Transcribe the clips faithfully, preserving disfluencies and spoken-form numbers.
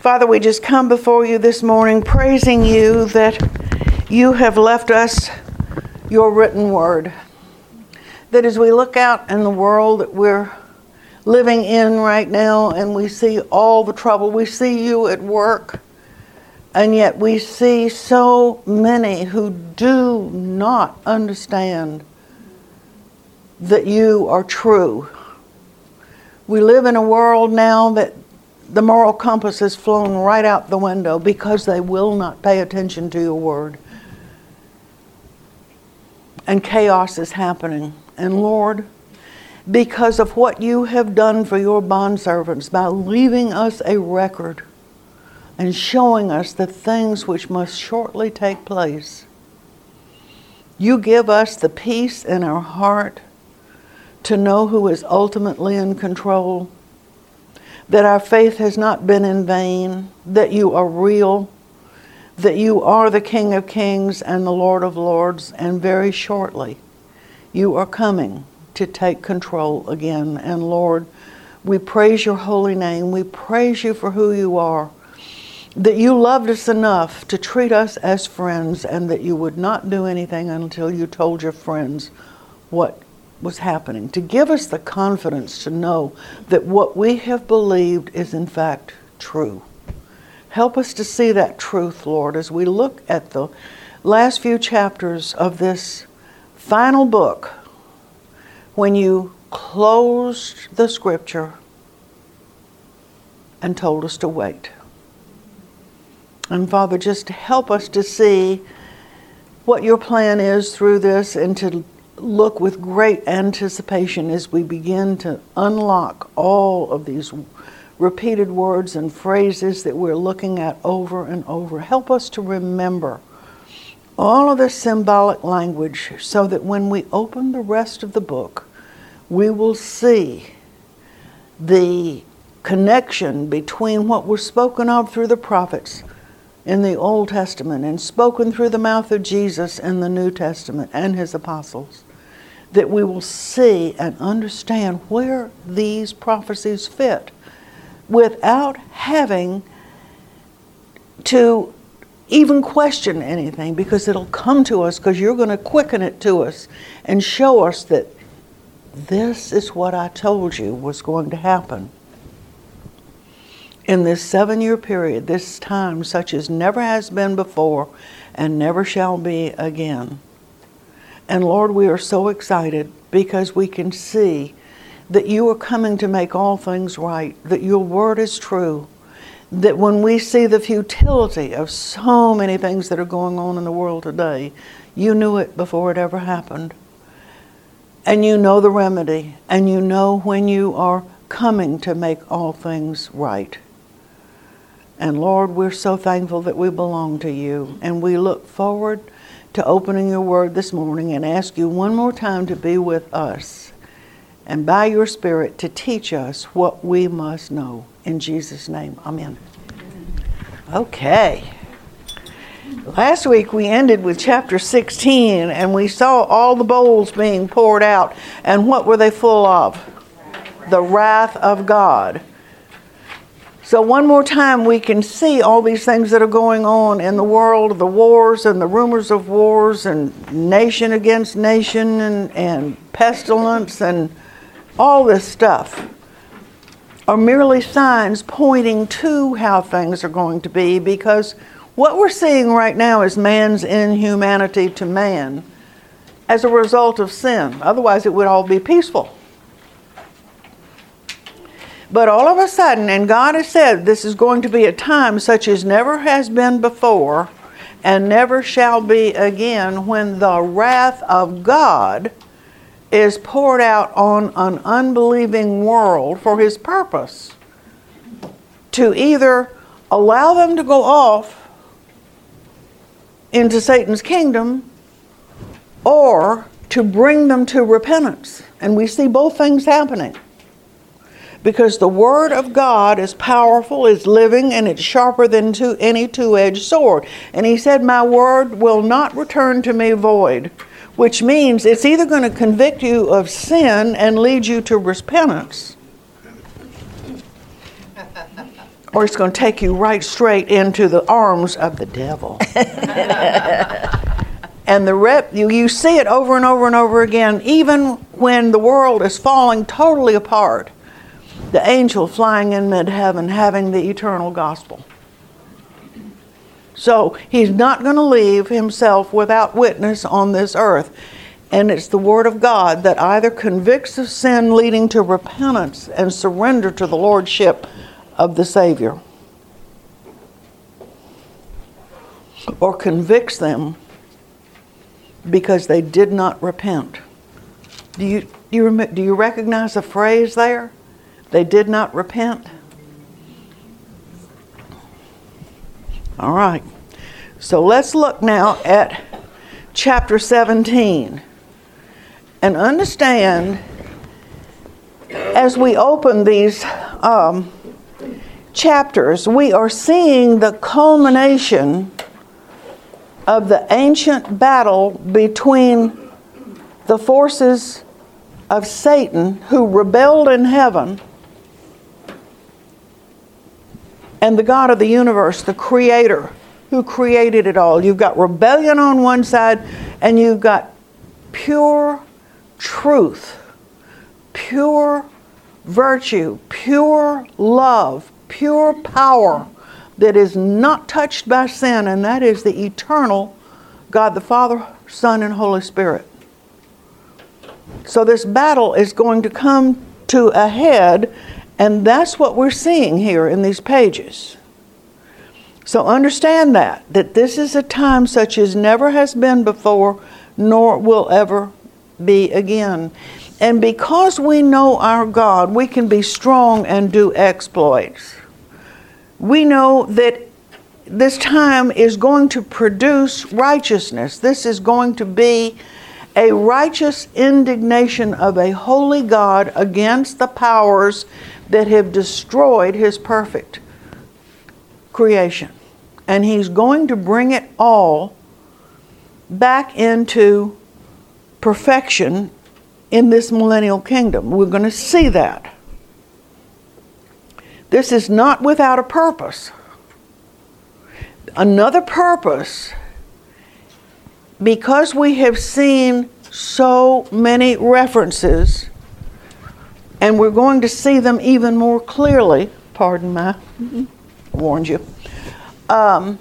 Father, we just come before you this morning praising you that you have left us your written word. That as we look out in the world that we're living in right now and we see all the trouble, we see you at work, and yet we see so many who do not understand that you are true. We live in a world now that the moral compass has flown right out the window because they will not pay attention to your word. And chaos is happening. And Lord, because of what you have done for your bondservants by leaving us a record and showing us the things which must shortly take place, you give us the peace in our heart to know who is ultimately in control, that our faith has not been in vain, that you are real, that you are the King of Kings and the Lord of Lords, and very shortly you are coming to take control again. And Lord, we praise your holy name. We praise you for who you are, that you loved us enough to treat us as friends, and that you would not do anything until you told your friends what was happening, to give us the confidence to know that what we have believed is in fact true. Help us to see that truth, Lord, as we look at the last few chapters of this final book, when you closed the scripture and told us to wait. And Father, just help us to see what your plan is through this, and to look with great anticipation as we begin to unlock all of these repeated words and phrases that we're looking at over and over. Help us to remember all of this symbolic language so that when we open the rest of the book, we will see the connection between what was spoken of through the prophets in the Old Testament and spoken through the mouth of Jesus in the New Testament and his apostles. That we will see and understand where these prophecies fit without having to even question anything, because it'll come to us because you're going to quicken it to us and show us that this is what I told you was going to happen. In this seven-year period, this time such as never has been before and never shall be again. And Lord, we are so excited because we can see that you are coming to make all things right, that your word is true, that when we see the futility of so many things that are going on in the world today, you knew it before it ever happened. And you know the remedy, and you know when you are coming to make all things right. And Lord, we're so thankful that we belong to you, and we look forward to opening your word this morning and ask you one more time to be with us and by your Spirit to teach us what we must know. In Jesus' name, amen. Okay. Last week we ended with chapter sixteen, and we saw all the bowls being poured out. And what were they full of? The wrath of God. So one more time we can see all these things that are going on in the world, the wars and the rumors of wars and nation against nation and, and pestilence and all this stuff are merely signs pointing to how things are going to be, because what we're seeing right now is man's inhumanity to man as a result of sin. Otherwise it would all be peaceful. But all of a sudden, and God has said this is going to be a time such as never has been before and never shall be again, when the wrath of God is poured out on an unbelieving world for his purpose. To either allow them to go off into Satan's kingdom, or to bring them to repentance. And we see both things happening. Because the word of God is powerful, is living, and it's sharper than two, any two-edged sword. And he said, my word will not return to me void. Which means it's either going to convict you of sin and lead you to repentance, or it's going to take you right straight into the arms of the devil. And the rep, you, you see it over and over and over again, even when the world is falling totally apart. The angel flying in mid-heaven having the eternal gospel. So he's not going to leave himself without witness on this earth. And it's the Word of God that either convicts of sin leading to repentance and surrender to the Lordship of the Savior, or convicts them because they did not repent. Do you, do you, rem- do you recognize the phrase there? They did not repent? All right. So let's look now at chapter seventeen. And understand, as we open these um, chapters, we are seeing the culmination of the ancient battle between the forces of Satan, who rebelled in heaven, and the God of the universe, the Creator, who created it all. You've got rebellion on one side, and you've got pure truth, pure virtue, pure love, pure power that is not touched by sin, and that is the eternal God the Father, Son, and Holy Spirit. So this battle is going to come to a head, and that's what we're seeing here in these pages. So understand that, that this is a time such as never has been before, nor will ever be again. And because we know our God, we can be strong and do exploits. We know that this time is going to produce righteousness. This is going to be a righteous indignation of a holy God against the powers that have destroyed His perfect creation. And He's going to bring it all back into perfection in this millennial kingdom. We're going to see that. This is not without a purpose. Another purpose, because we have seen so many references, and we're going to see them even more clearly, pardon my, warned you, um,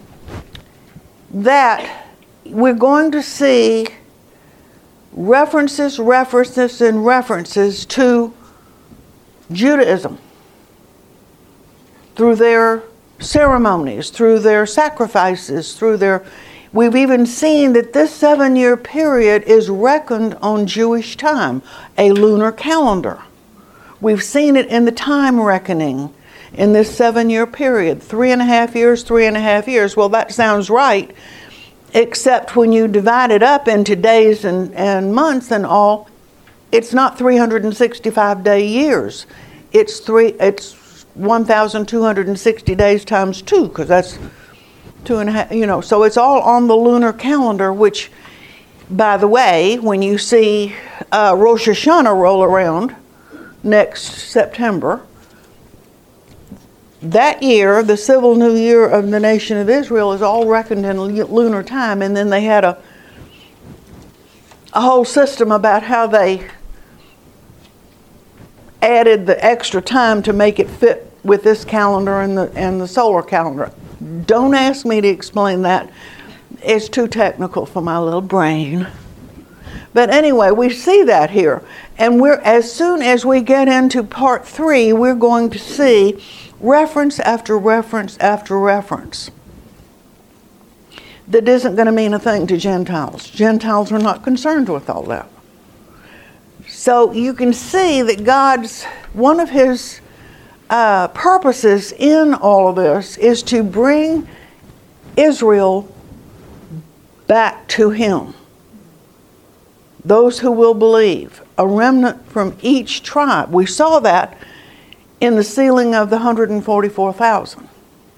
that we're going to see references, references, and references to Judaism through their ceremonies, through their sacrifices, through their... We've even seen that this seven-year period is reckoned on Jewish time, a lunar calendar. We've seen it in the time reckoning in this seven-year period. Three and a half years, three and a half years. Well, that sounds right, except when you divide it up into days and, and months and all, it's not three hundred sixty-five day years. It's three. It's one thousand two hundred sixty days times two, because that's two and a half, you know. So it's all on the lunar calendar, which, by the way, when you see uh, Rosh Hashanah roll around next September, that year, the civil new year of the nation of Israel is all reckoned in lunar time, and then they had a a whole system about how they added the extra time to make it fit with this calendar and the and the solar calendar. Don't ask me to explain that. It's too technical for my little brain. But anyway, we see that here. And we're as soon as we get into part three, we're going to see reference after reference after reference that isn't going to mean a thing to Gentiles. Gentiles are not concerned with all that. So you can see that God's, one of His uh, purposes in all of this is to bring Israel back to Him. Those who will believe, a remnant from each tribe. We saw that in the sealing of the one hundred forty-four thousand.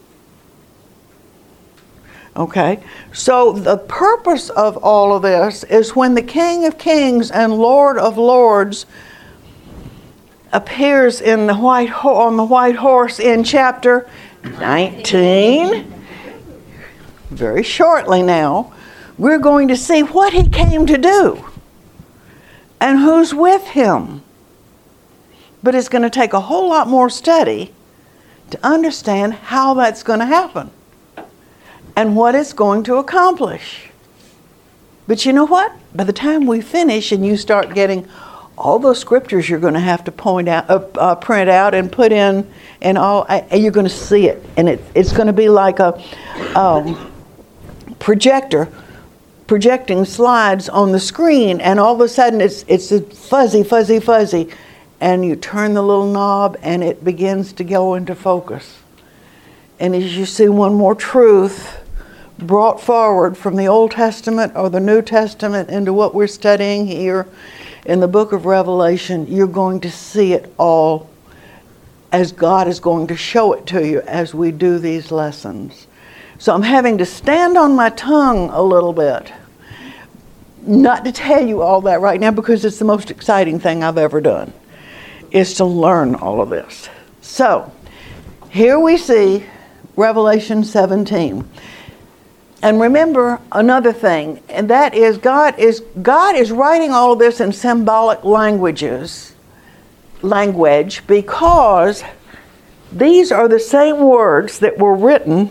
Okay, so the purpose of all of this is when the King of Kings and Lord of Lords appears in the white ho- on the white horse in chapter nineteen. Very shortly now, we're going to see what he came to do and who's with him. But it's going to take a whole lot more study to understand how that's going to happen and what it's going to accomplish. But you know what? By the time we finish and you start getting all those scriptures, you're going to have to point out, uh, uh, print out and put in, and all, uh, you're going to see it, and it, it's going to be like a um, projector projecting slides on the screen, and all of a sudden it's it's a fuzzy, fuzzy, fuzzy, and you turn the little knob, and it begins to go into focus. And as you see one more truth brought forward from the Old Testament or the New Testament into what we're studying here in the book of Revelation, you're going to see it all as God is going to show it to you as we do these lessons. So I'm having to stand on my tongue a little bit, not to tell you all that right now, because it's the most exciting thing I've ever done, is to learn all of this. So here we see Revelation seventeen. And remember another thing, and that is God is God is writing all of this in symbolic languages, language, because these are the same words that were written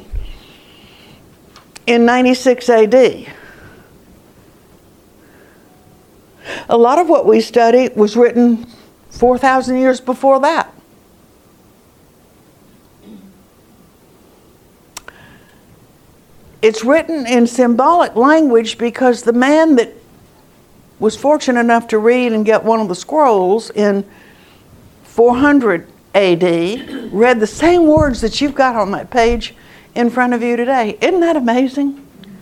in ninety-six A D. A lot of what we study was written four thousand years before that. It's written in symbolic language because the man that was fortunate enough to read and get one of the scrolls in four hundred A D read the same words that you've got on that page in front of you today. Isn't that amazing?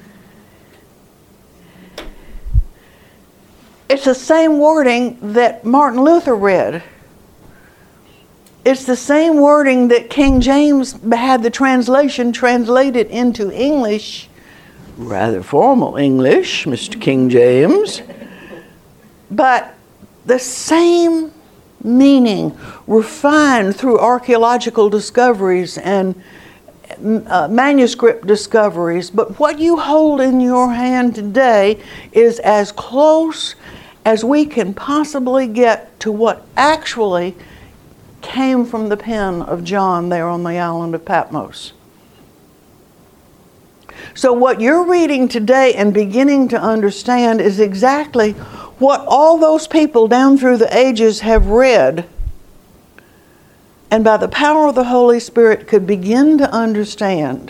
It's the same wording that Martin Luther read. It's the same wording that King James had the translation translated into English, rather formal English, Mister King James. But the same meaning, refined through archaeological discoveries and uh, manuscript discoveries. But what you hold in your hand today is as close as we can possibly get to what actually came from the pen of John there on the island of Patmos. So what you're reading today and beginning to understand is exactly what all those people down through the ages have read, and by the power of the Holy Spirit could begin to understand.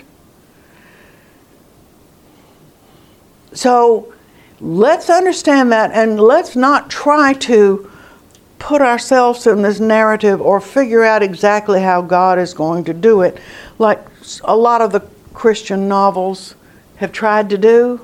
So let's understand that, and let's not try to put ourselves in this narrative or figure out exactly how God is going to do it, like a lot of the Christian novels have tried to do,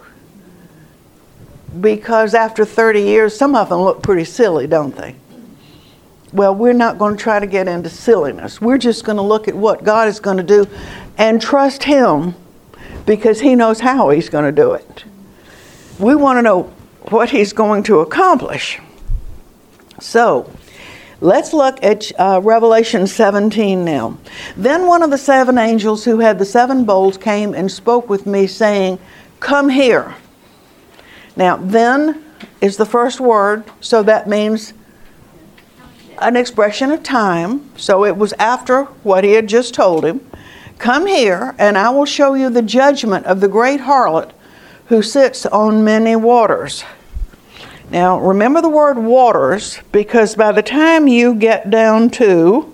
because after thirty years, some of them look pretty silly, don't they? Well, we're not going to try to get into silliness. We're just going to look at what God is going to do and trust Him, because He knows how He's going to do it. We want to know what He's going to accomplish. So, let's look at uh, Revelation seventeen now. Then one of the seven angels who had the seven bowls came and spoke with me, saying, "Come here." Now, then is the first word, so that means an expression of time. So it was after what he had just told him. "Come here, and I will show you the judgment of the great harlot who sits on many waters." Now, remember the word waters, because by the time you get down to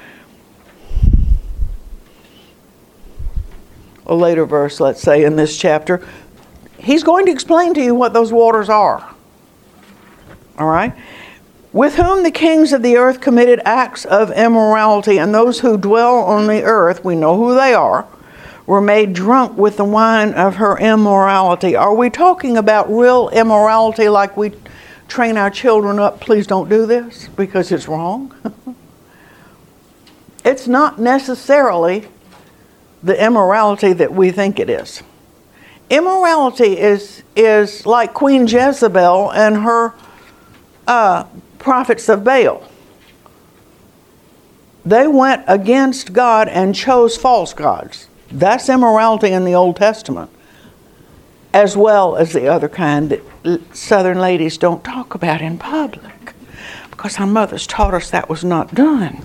a later verse, let's say, in this chapter, he's going to explain to you what those waters are. All right? "With whom the kings of the earth committed acts of immorality, and those who dwell on the earth," we know who they are, "were made drunk with the wine of her immorality." Are we talking about real immorality, like we train our children up, please don't do this because it's wrong? It's not necessarily the immorality that we think it is. Immorality is, is like Queen Jezebel and her uh, prophets of Baal. They went against God and chose false gods. That's immorality in the Old Testament, as well as the other kind that Southern ladies don't talk about in public, because our mothers taught us that was not done.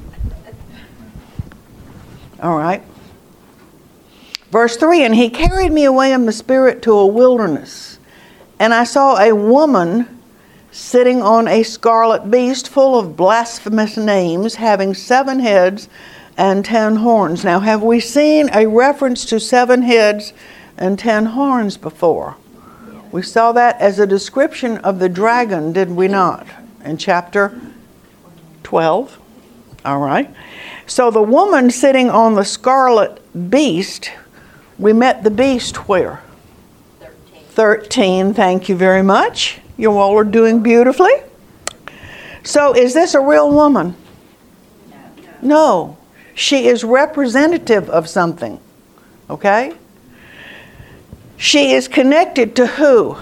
All right. Verse three, and he carried me away in the spirit to a wilderness, and I saw a woman sitting on a scarlet beast full of blasphemous names, having seven heads and ten horns. Now, have we seen a reference to seven heads and ten horns before? We saw that as a description of the dragon, did we not? In chapter twelve. All right. So the woman sitting on the scarlet beast, we met the beast where? Thirteen. Thirteen, thank you very much. You all are doing beautifully. So is this a real woman? No. No. She is representative of something. Okay? She is connected to who?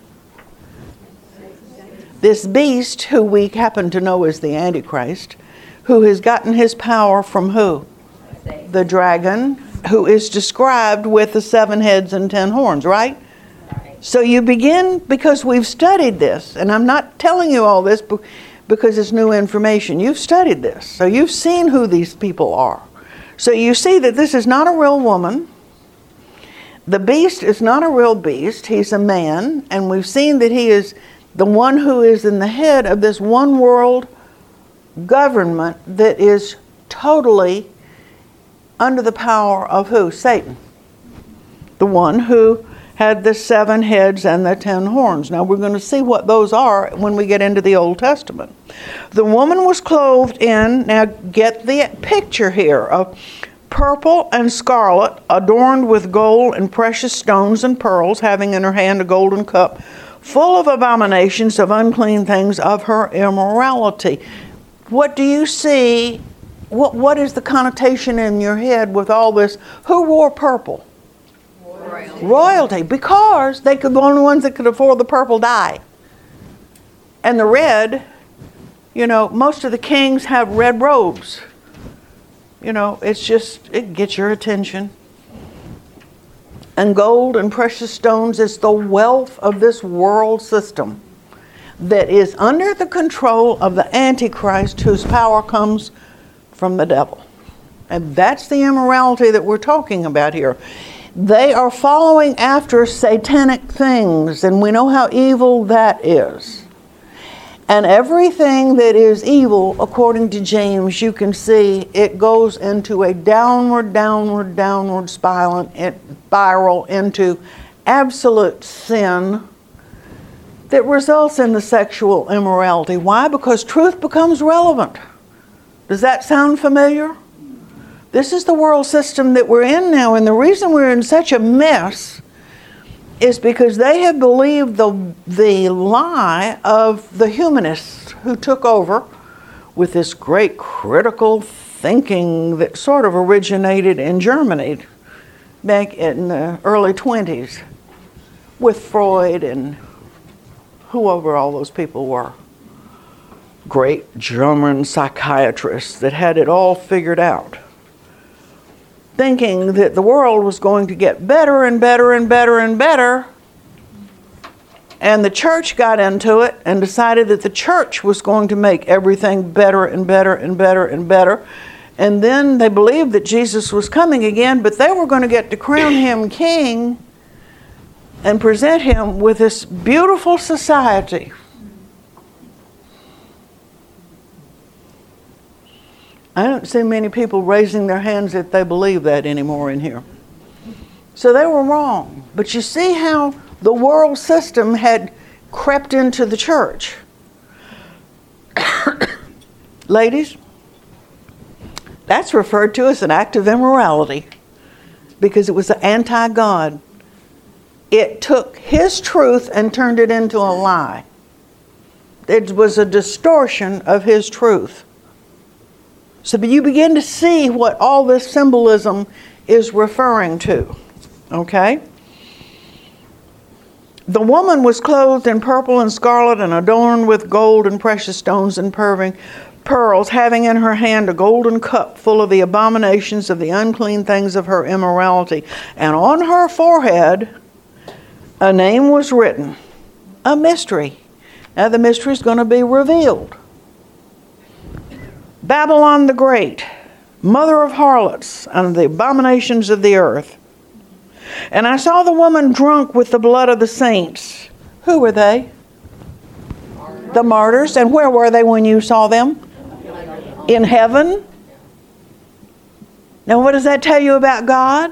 This beast, who we happen to know as the Antichrist, who has gotten his power from who? The dragon, who is described with the seven heads and ten horns, right? So you begin, because we've studied this, and I'm not telling you all this because it's new information. You've studied this, so you've seen who these people are. So you see that this is not a real woman. The beast is not a real beast. He's a man, and we've seen that he is the one who is in the head of this one world government that is totally under the power of who? Satan. The one who had the seven heads and the ten horns. Now we're going to see what those are when we get into the Old Testament. The woman was clothed in, now get the picture here, of purple and scarlet, adorned with gold and precious stones and pearls, having in her hand a golden cup full of abominations of unclean things of her immorality. What do you see? What, what is the connotation in your head with all this? Who wore purple? Royalty. Royalty, because they could be the only ones that could afford the purple dye. And the red, you know, most of the kings have red robes. You know, it's just, it gets your attention. And gold and precious stones is the wealth of this world system that is under the control of the Antichrist, whose power comes from the devil. And that's the immorality that we're talking about here. They are following after satanic things, and we know how evil that is. And everything that is evil, according to James, you can see it goes into a downward, downward, downward spiral, spiral into absolute sin that results in the sexual immorality. Why? Because truth becomes relevant. Does that sound familiar? This is the world system that we're in now, and the reason we're in such a mess is because they have believed the, the lie of the humanists who took over with this great critical thinking that sort of originated in Germany back in the early twenties with Freud and whoever all those people were. Great German psychiatrists that had it all figured out, thinking that the world was going to get better and better and better and better. And the church got into it and decided that the church was going to make everything better and better and better and better. And then they believed that Jesus was coming again, but they were going to get to crown him king and present him with this beautiful society. I don't see many people raising their hands that they believe that anymore in here. So they were wrong. But you see how the world system had crept into the church. Ladies, that's referred to as an act of immorality because it was anti-God. It took his truth and turned it into a lie. It was a distortion of his truth. So you begin to see what all this symbolism is referring to. Okay? The woman was clothed in purple and scarlet and adorned with gold and precious stones and pearls, having in her hand a golden cup full of the abominations of the unclean things of her immorality. And on her forehead a name was written, a mystery. Now the mystery is going to be revealed. Babylon the Great, mother of harlots and the abominations of the earth. And I saw the woman drunk with the blood of the saints. Who were they? Martyrs. The martyrs. And where were they when you saw them? In heaven. Now what does that tell you about God?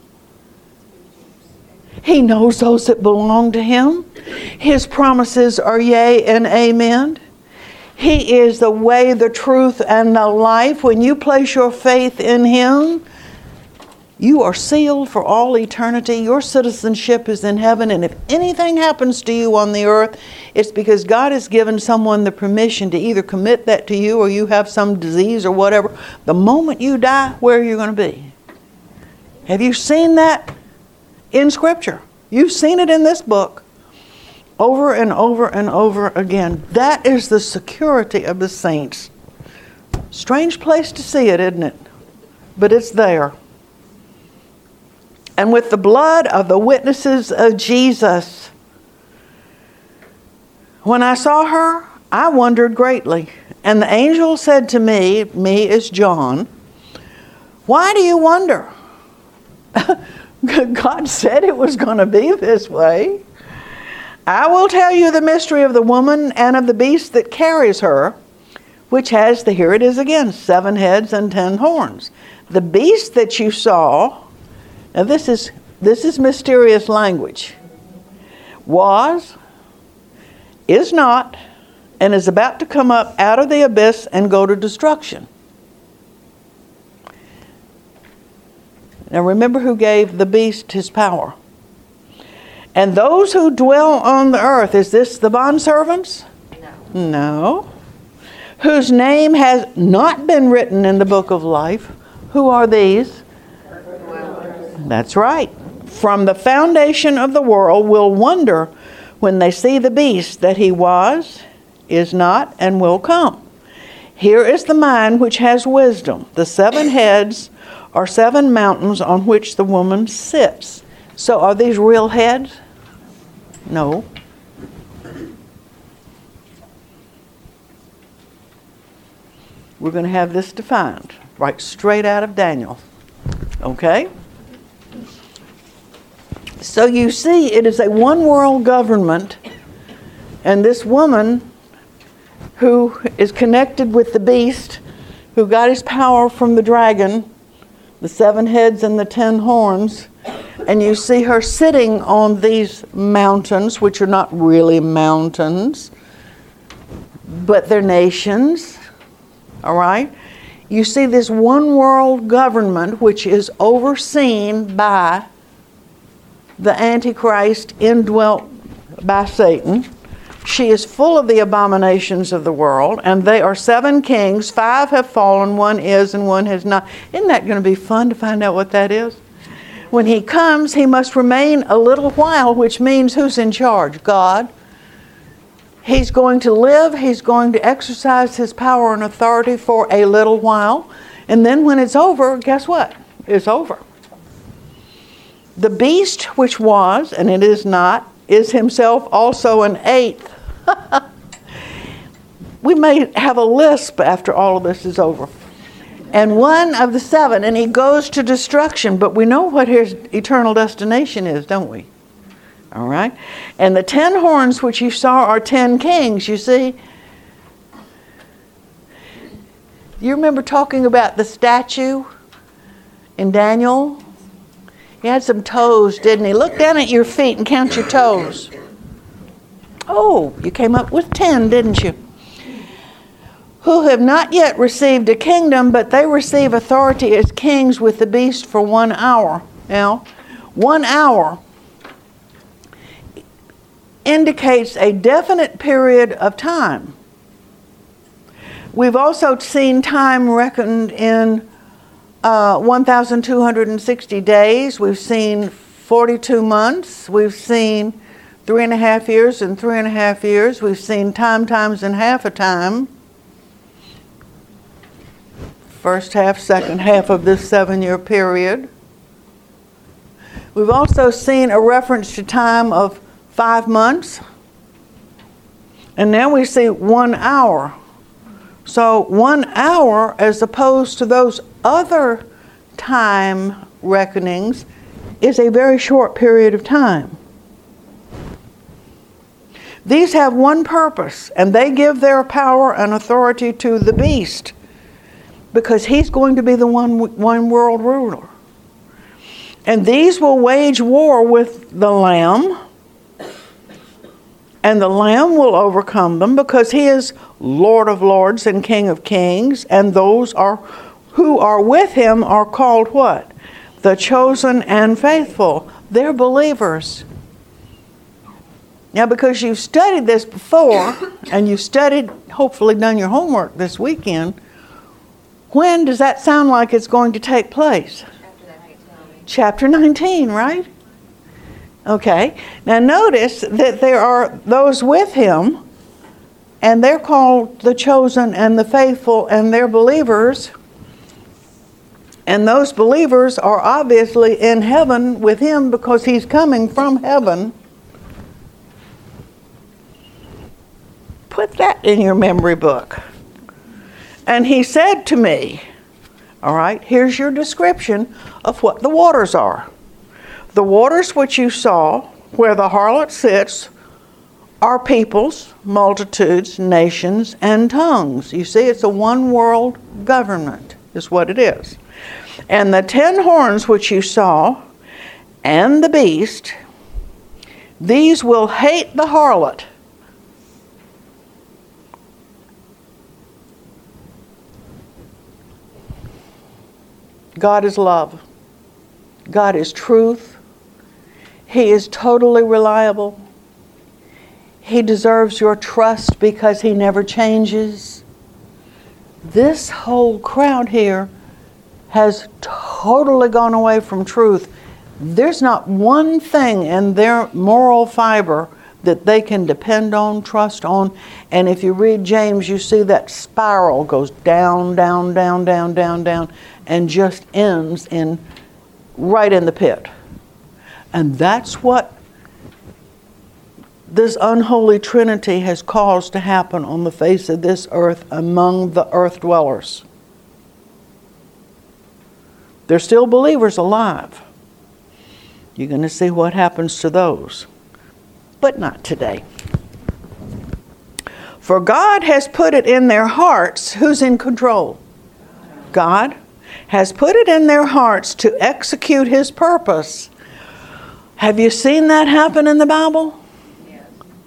He knows those that belong to Him. His promises are yea and amen. He is the way, the truth, and the life. When you place your faith in Him, you are sealed for all eternity. Your citizenship is in heaven. And if anything happens to you on the earth, it's because God has given someone the permission to either commit that to you or you have some disease or whatever. The moment you die, where are you going to be? Have you seen that in Scripture? You've seen it in this book over and over and over again. That is the security of the saints. Strange place to see it, isn't it? But it's there. And with the blood of the witnesses of Jesus. When I saw her, I wondered greatly. And the angel said to me, me is John, why do you wonder? God said it was going to be this way. I will tell you the mystery of the woman and of the beast that carries her, which has, the, here it is again, seven heads and ten horns. The beast that you saw, now this is this is mysterious language, was, is not, and is about to come up out of the abyss and go to destruction. Now remember who gave the beast his power. And those who dwell on the earth, is this the bondservants? No. No. Whose name has not been written in the book of life. Who are these? That's right. From the foundation of the world will wonder when they see the beast that he was, is not, and will come. Here is the mind which has wisdom. The seven heads are seven mountains on which the woman sits. So are these real heads? No. We're going to have this defined right straight out of Daniel. Okay? So you see, it is a one world government, and this woman who is connected with the beast, who got his power from the dragon, the seven heads and the ten horns, and you see her sitting on these mountains, which are not really mountains, but they're nations, all right? You see this one world government which is overseen by the Antichrist, indwelt by Satan. She is full of the abominations of the world, and they are seven kings. Five have fallen, one is, and one has not. Isn't that going to be fun to find out what that is? When he comes, he must remain a little while, which means who's in charge? God. He's going to live, he's going to exercise his power and authority for a little while, and then when it's over, guess what? It's over. The beast which was, and it is not, is himself also an eighth. We may have a lisp after all of this is over. And one of the seven, and he goes to destruction, but we know what his eternal destination is, don't we? All right? And the ten horns which you saw are ten kings, you see. You remember talking about the statue in Daniel? He had some toes, didn't he? Look down at your feet and count your toes. Oh, you came up with ten, didn't you? Who have not yet received a kingdom, but they receive authority as kings with the beast for one hour. Now, one hour indicates a definite period of time. We've also seen time reckoned in uh, one thousand two hundred sixty days. We've seen forty-two months. We've seen three and a half years and three and a half years. We've seen time times and half a time. first half, second half of this seven-year period. We've also seen a reference to time of five months. And now we see one hour. So one hour, as opposed to those other time reckonings, is a very short period of time. These have one purpose, and they give their power and authority to the beast, because he's going to be the one, one world ruler. And these will wage war with the Lamb, and the Lamb will overcome them, because he is Lord of lords and King of kings, and those are who are with him are called what? The chosen and faithful. They're believers. Now, because you've studied this before, and you've studied, hopefully done your homework this weekend, when does that sound like it's going to take place? Chapter nineteen, right? Okay. Now notice that there are those with him, and they're called the chosen and the faithful, and they're believers. And those believers are obviously in heaven with him, because he's coming from heaven. Put that in your memory book. And he said to me, all right, here's your description of what the waters are. The waters which you saw, where the harlot sits, are peoples, multitudes, nations, and tongues. You see, it's a one world government, is what it is. And the ten horns which you saw, and the beast, these will hate the harlot. God is love. God is truth. He is totally reliable. He deserves your trust because he never changes. This whole crowd here has totally gone away from truth. There's not one thing in their moral fiber that they can depend on, trust on. And if you read James, you see that spiral goes down, down, down, down, down, down, and just ends in right in the pit. And that's what this unholy trinity has caused to happen on the face of this earth among the earth dwellers. There's still believers alive. You're going to see what happens to those. But not today. For God has put it in their hearts. Who's in control? God has put it in their hearts to execute his purpose. Have you seen that happen in the Bible? Yes.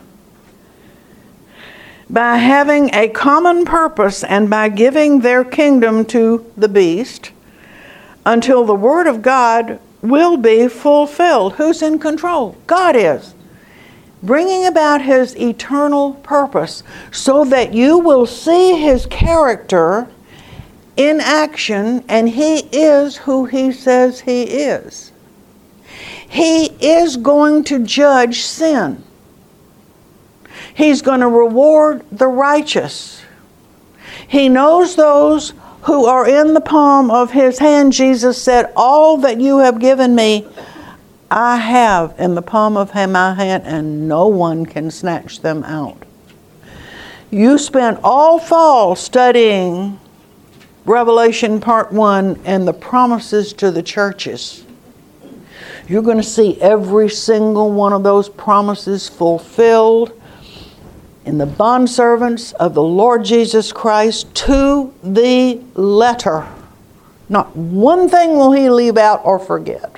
By having a common purpose and by giving their kingdom to the beast until the word of God will be fulfilled. Who's in control? God is. Bringing about his eternal purpose so that you will see his character in action, and he is who he says he is. He is going to judge sin. He's going to reward the righteous. He knows those who are in the palm of his hand. Jesus said, all that you have given me, I have in the palm of my hand, and no one can snatch them out. You spent all fall studying Revelation part one and the promises to the churches. You're going to see every single one of those promises fulfilled in the bondservants of the Lord Jesus Christ to the letter. Not one thing will he leave out or forget.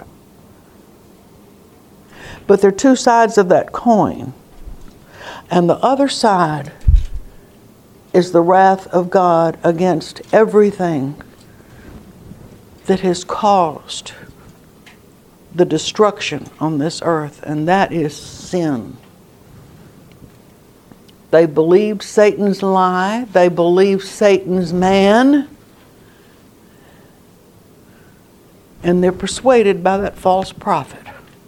But there are two sides of that coin. And the other side is the wrath of God against everything that has caused the destruction on this earth, and that is sin. They believed Satan's lie. They believed Satan's man. And they're persuaded by that false prophet.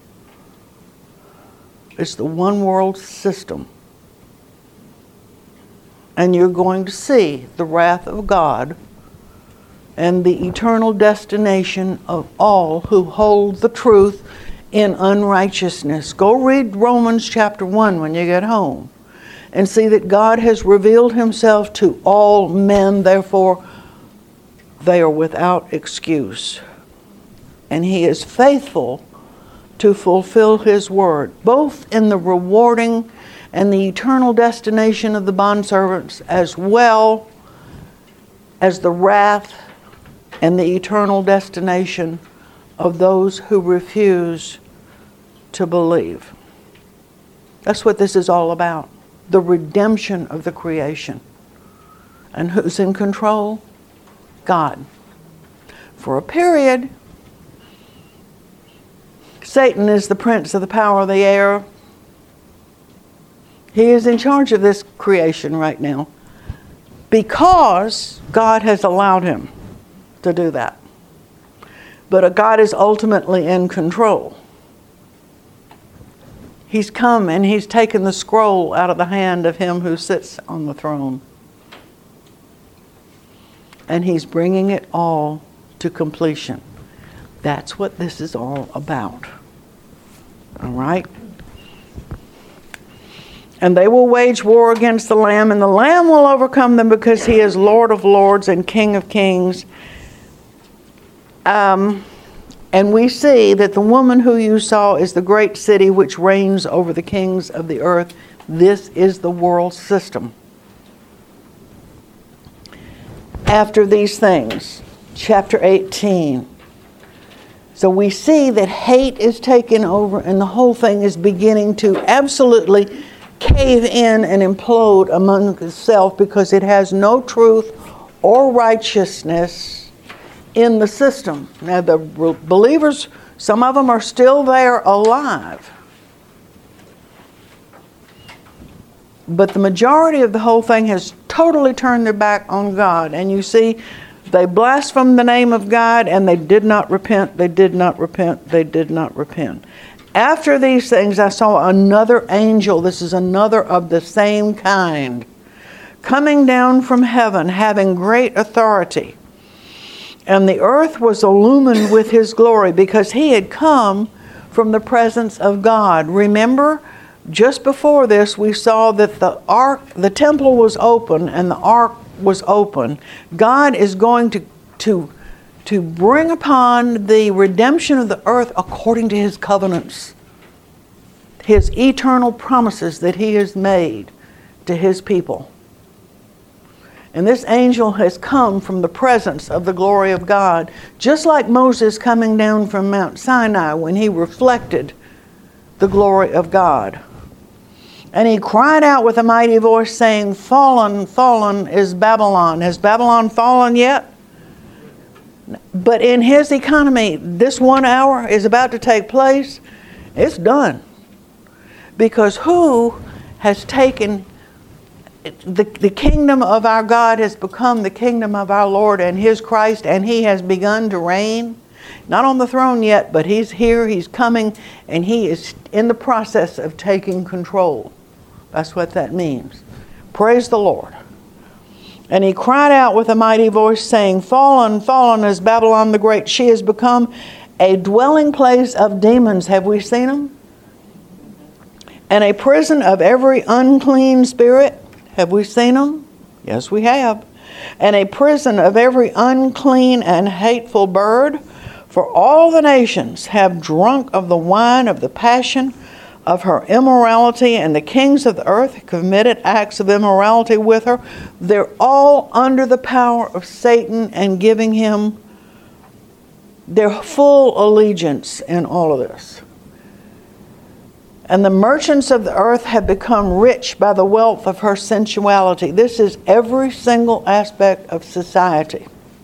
It's the one world system. And you're going to see the wrath of God and the eternal destination of all who hold the truth in unrighteousness. Go read Romans chapter one when you get home and see that God has revealed himself to all men, therefore they are without excuse. And he is faithful to fulfill his word, both in the rewarding and the eternal destination of the bondservants, as well as the wrath and the eternal destination of those who refuse to believe. That's what this is all about. The redemption of the creation. And who's in control? God. For a period, Satan is the prince of the power of the air. He is in charge of this creation right now because God has allowed him to do that. But God is ultimately in control. He's come and he's taken the scroll out of the hand of him who sits on the throne. And he's bringing it all to completion. That's what this is all about. All right? And they will wage war against the Lamb, and the Lamb will overcome them because he is Lord of lords and King of kings. Um, and we see that the woman who you saw is the great city which reigns over the kings of the earth. This is the world system. After these things, chapter eighteen. So we see that hate is taken over and the whole thing is beginning to absolutely cave in and implode among itself because it has no truth or righteousness in the system. Now the believers, some of them are still there alive. But the majority of the whole thing has totally turned their back on God. And you see, they blasphemed the name of God and they did not repent, they did not repent, they did not repent. After these things I saw another angel, this is another of the same kind, coming down from heaven, having great authority. And the earth was illumined with his glory because he had come from the presence of God. Remember, just before this we saw that the ark, the temple was open and the ark was open. God is going to, to, to bring upon the redemption of the earth according to his covenants, his eternal promises that he has made to his people. And this angel has come from the presence of the glory of God, just like Moses coming down from Mount Sinai when he reflected the glory of God. And he cried out with a mighty voice, saying, "Fallen, fallen is Babylon." Has Babylon fallen yet? But in his economy, this one hour is about to take place. It's done. Because who has taken, the, the kingdom of our God has become the kingdom of our Lord and his Christ, and he has begun to reign. Not on the throne yet, but he's here, he's coming, and he is in the process of taking control. That's what that means. Praise the Lord. And he cried out with a mighty voice, saying, "Fallen, fallen is Babylon the Great. She has become a dwelling place of demons." Have we seen them? "And a prison of every unclean spirit." Have we seen them? Yes, we have. "And a prison of every unclean and hateful bird. For all the nations have drunk of the wine of the passion of her immorality, and the kings of the earth committed acts of immorality with her." They're all under the power of Satan and giving him their full allegiance in all of this. "And the merchants of the earth have become rich by the wealth of her sensuality." This is every single aspect of society.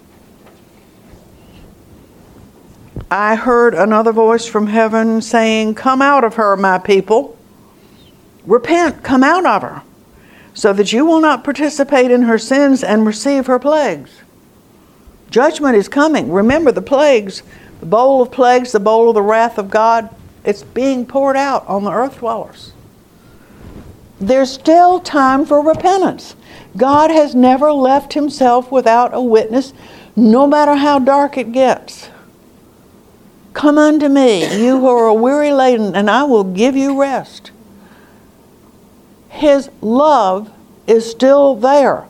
"I heard another voice from heaven saying, 'Come out of her, my people. Repent, come out of her, so that you will not participate in her sins and receive her plagues.'" Judgment is coming. Remember the plagues, the bowl of plagues, the bowl of the wrath of God. It's being poured out on the earth dwellers. There's still time for repentance. God has never left himself without a witness no matter how dark it gets. Come unto me, you who are weary laden, and I will give you rest. His love is still there.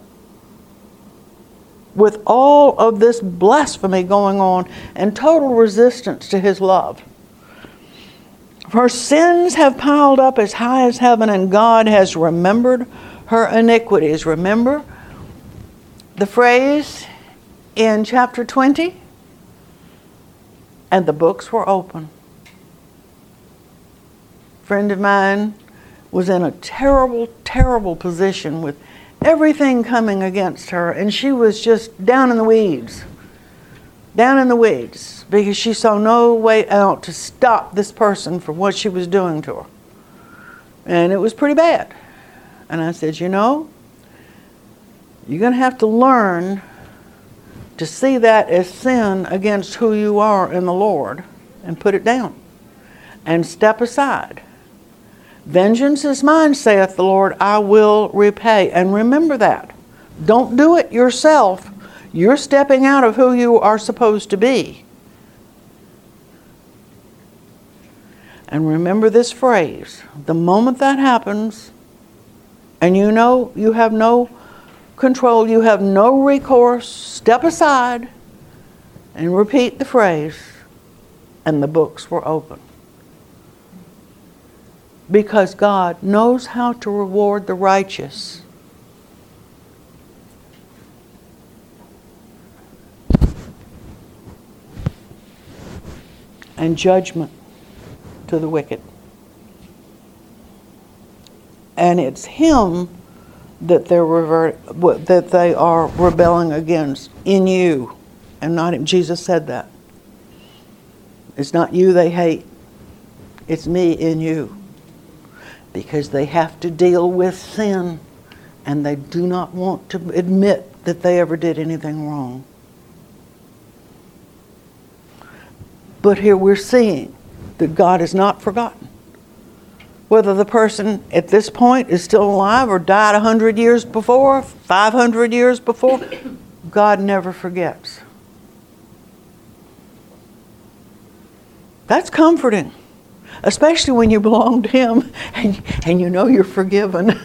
With all of this blasphemy going on and total resistance to his love. Her sins have piled up as high as heaven, and God has remembered her iniquities. Remember the phrase in chapter twenty? And the books were open. A friend of mine was in a terrible, terrible position with everything coming against her, and she was just down in the weeds. Down in the weeds, because she saw no way out to stop this person from what she was doing to her. And it was pretty bad. And I said, you know, you're going to have to learn to see that as sin against who you are in the Lord and put it down and step aside. Vengeance is mine, saith the Lord, I will repay. And remember that. Don't do it yourself. You're stepping out of who you are supposed to be. And remember this phrase. The moment that happens, and you know you have no control, you have no recourse, step aside and repeat the phrase, and the books were open. Because God knows how to reward the righteous. And judgment to the wicked. And it's him that they're revert, that they are rebelling against in you, and not him. Jesus said that. It's not you they hate. It's me in you. Because they have to deal with sin, and they do not want to admit that they ever did anything wrong. But here we're seeing that God has not forgotten. Whether the person at this point is still alive or died a hundred years before, five hundred years before, God never forgets. That's comforting. Especially when you belong to him and, and you know you're forgiven.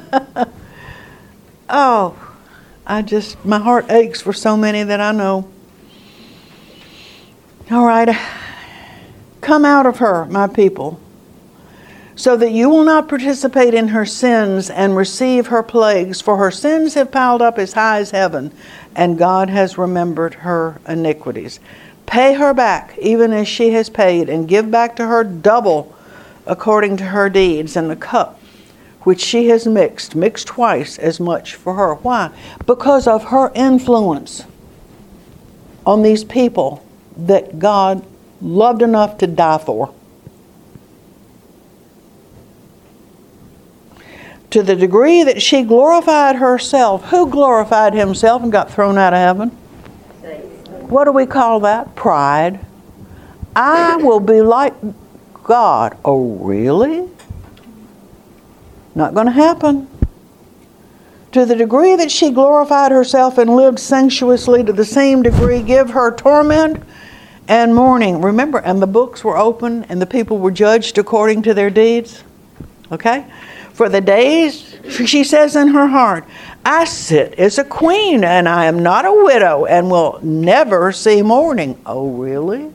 Oh, I just, my heart aches for so many that I know. All right. Come out of her, my people, so that you will not participate in her sins and receive her plagues, for her sins have piled up as high as heaven, and God has remembered her iniquities. Pay her back, even as she has paid, and give back to her double according to her deeds, and the cup which she has mixed, mix twice as much for her. Why? Because of her influence on these people that God loved enough to die for. To the degree that she glorified herself. Who glorified himself and got thrown out of heaven? What do we call that? Pride. I will be like God. Oh, really? Not going to happen. To the degree that she glorified herself and lived sensuously, to the same degree give her torment and mourning. Remember, and the books were open and the people were judged according to their deeds. Okay? For the days, she says in her heart, I sit as a queen and I am not a widow and will never see mourning. Oh, really?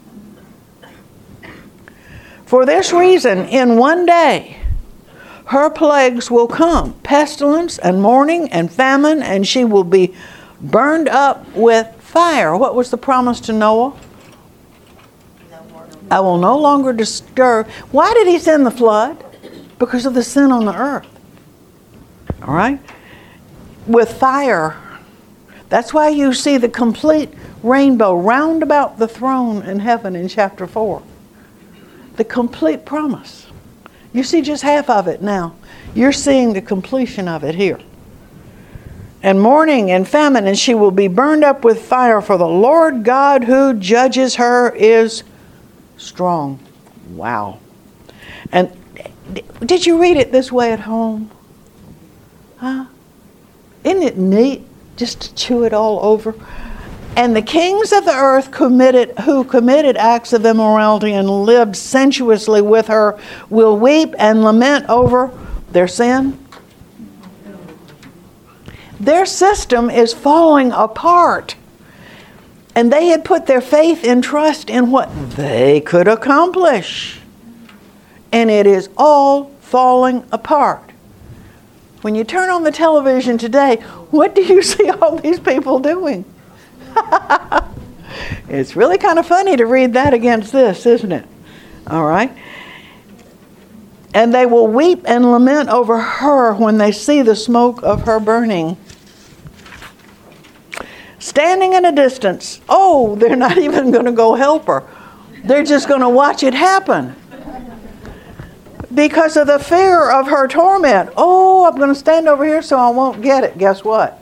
For this reason, in one day, her plagues will come, pestilence and mourning and famine, and she will be burned up with fire. What was the promise to Noah? I will no longer disturb. Why did he send the flood? Because of the sin on the earth. All right? With fire. That's why you see the complete rainbow round about the throne in heaven in chapter four. The complete promise. You see just half of it now. You're seeing the completion of it here. And mourning and famine, and she will be burned up with fire, for the Lord God who judges her is strong. Wow. And did you read it this way at home? Huh? Isn't it neat just to chew it all over? And the kings of the earth committed, who committed acts of immorality and lived sensuously with her will weep and lament over their sin. Their system is falling apart. And they had put their faith and trust in what they could accomplish. And it is all falling apart. When you turn on the television today, what do you see all these people doing? It's really kind of funny to read that against this, isn't it? All right. And they will weep and lament over her when they see the smoke of her burning. Standing in a distance, oh, they're not even going to go help her. They're just going to watch it happen. Because of the fear of her torment. Oh, I'm going to stand over here so I won't get it. Guess what?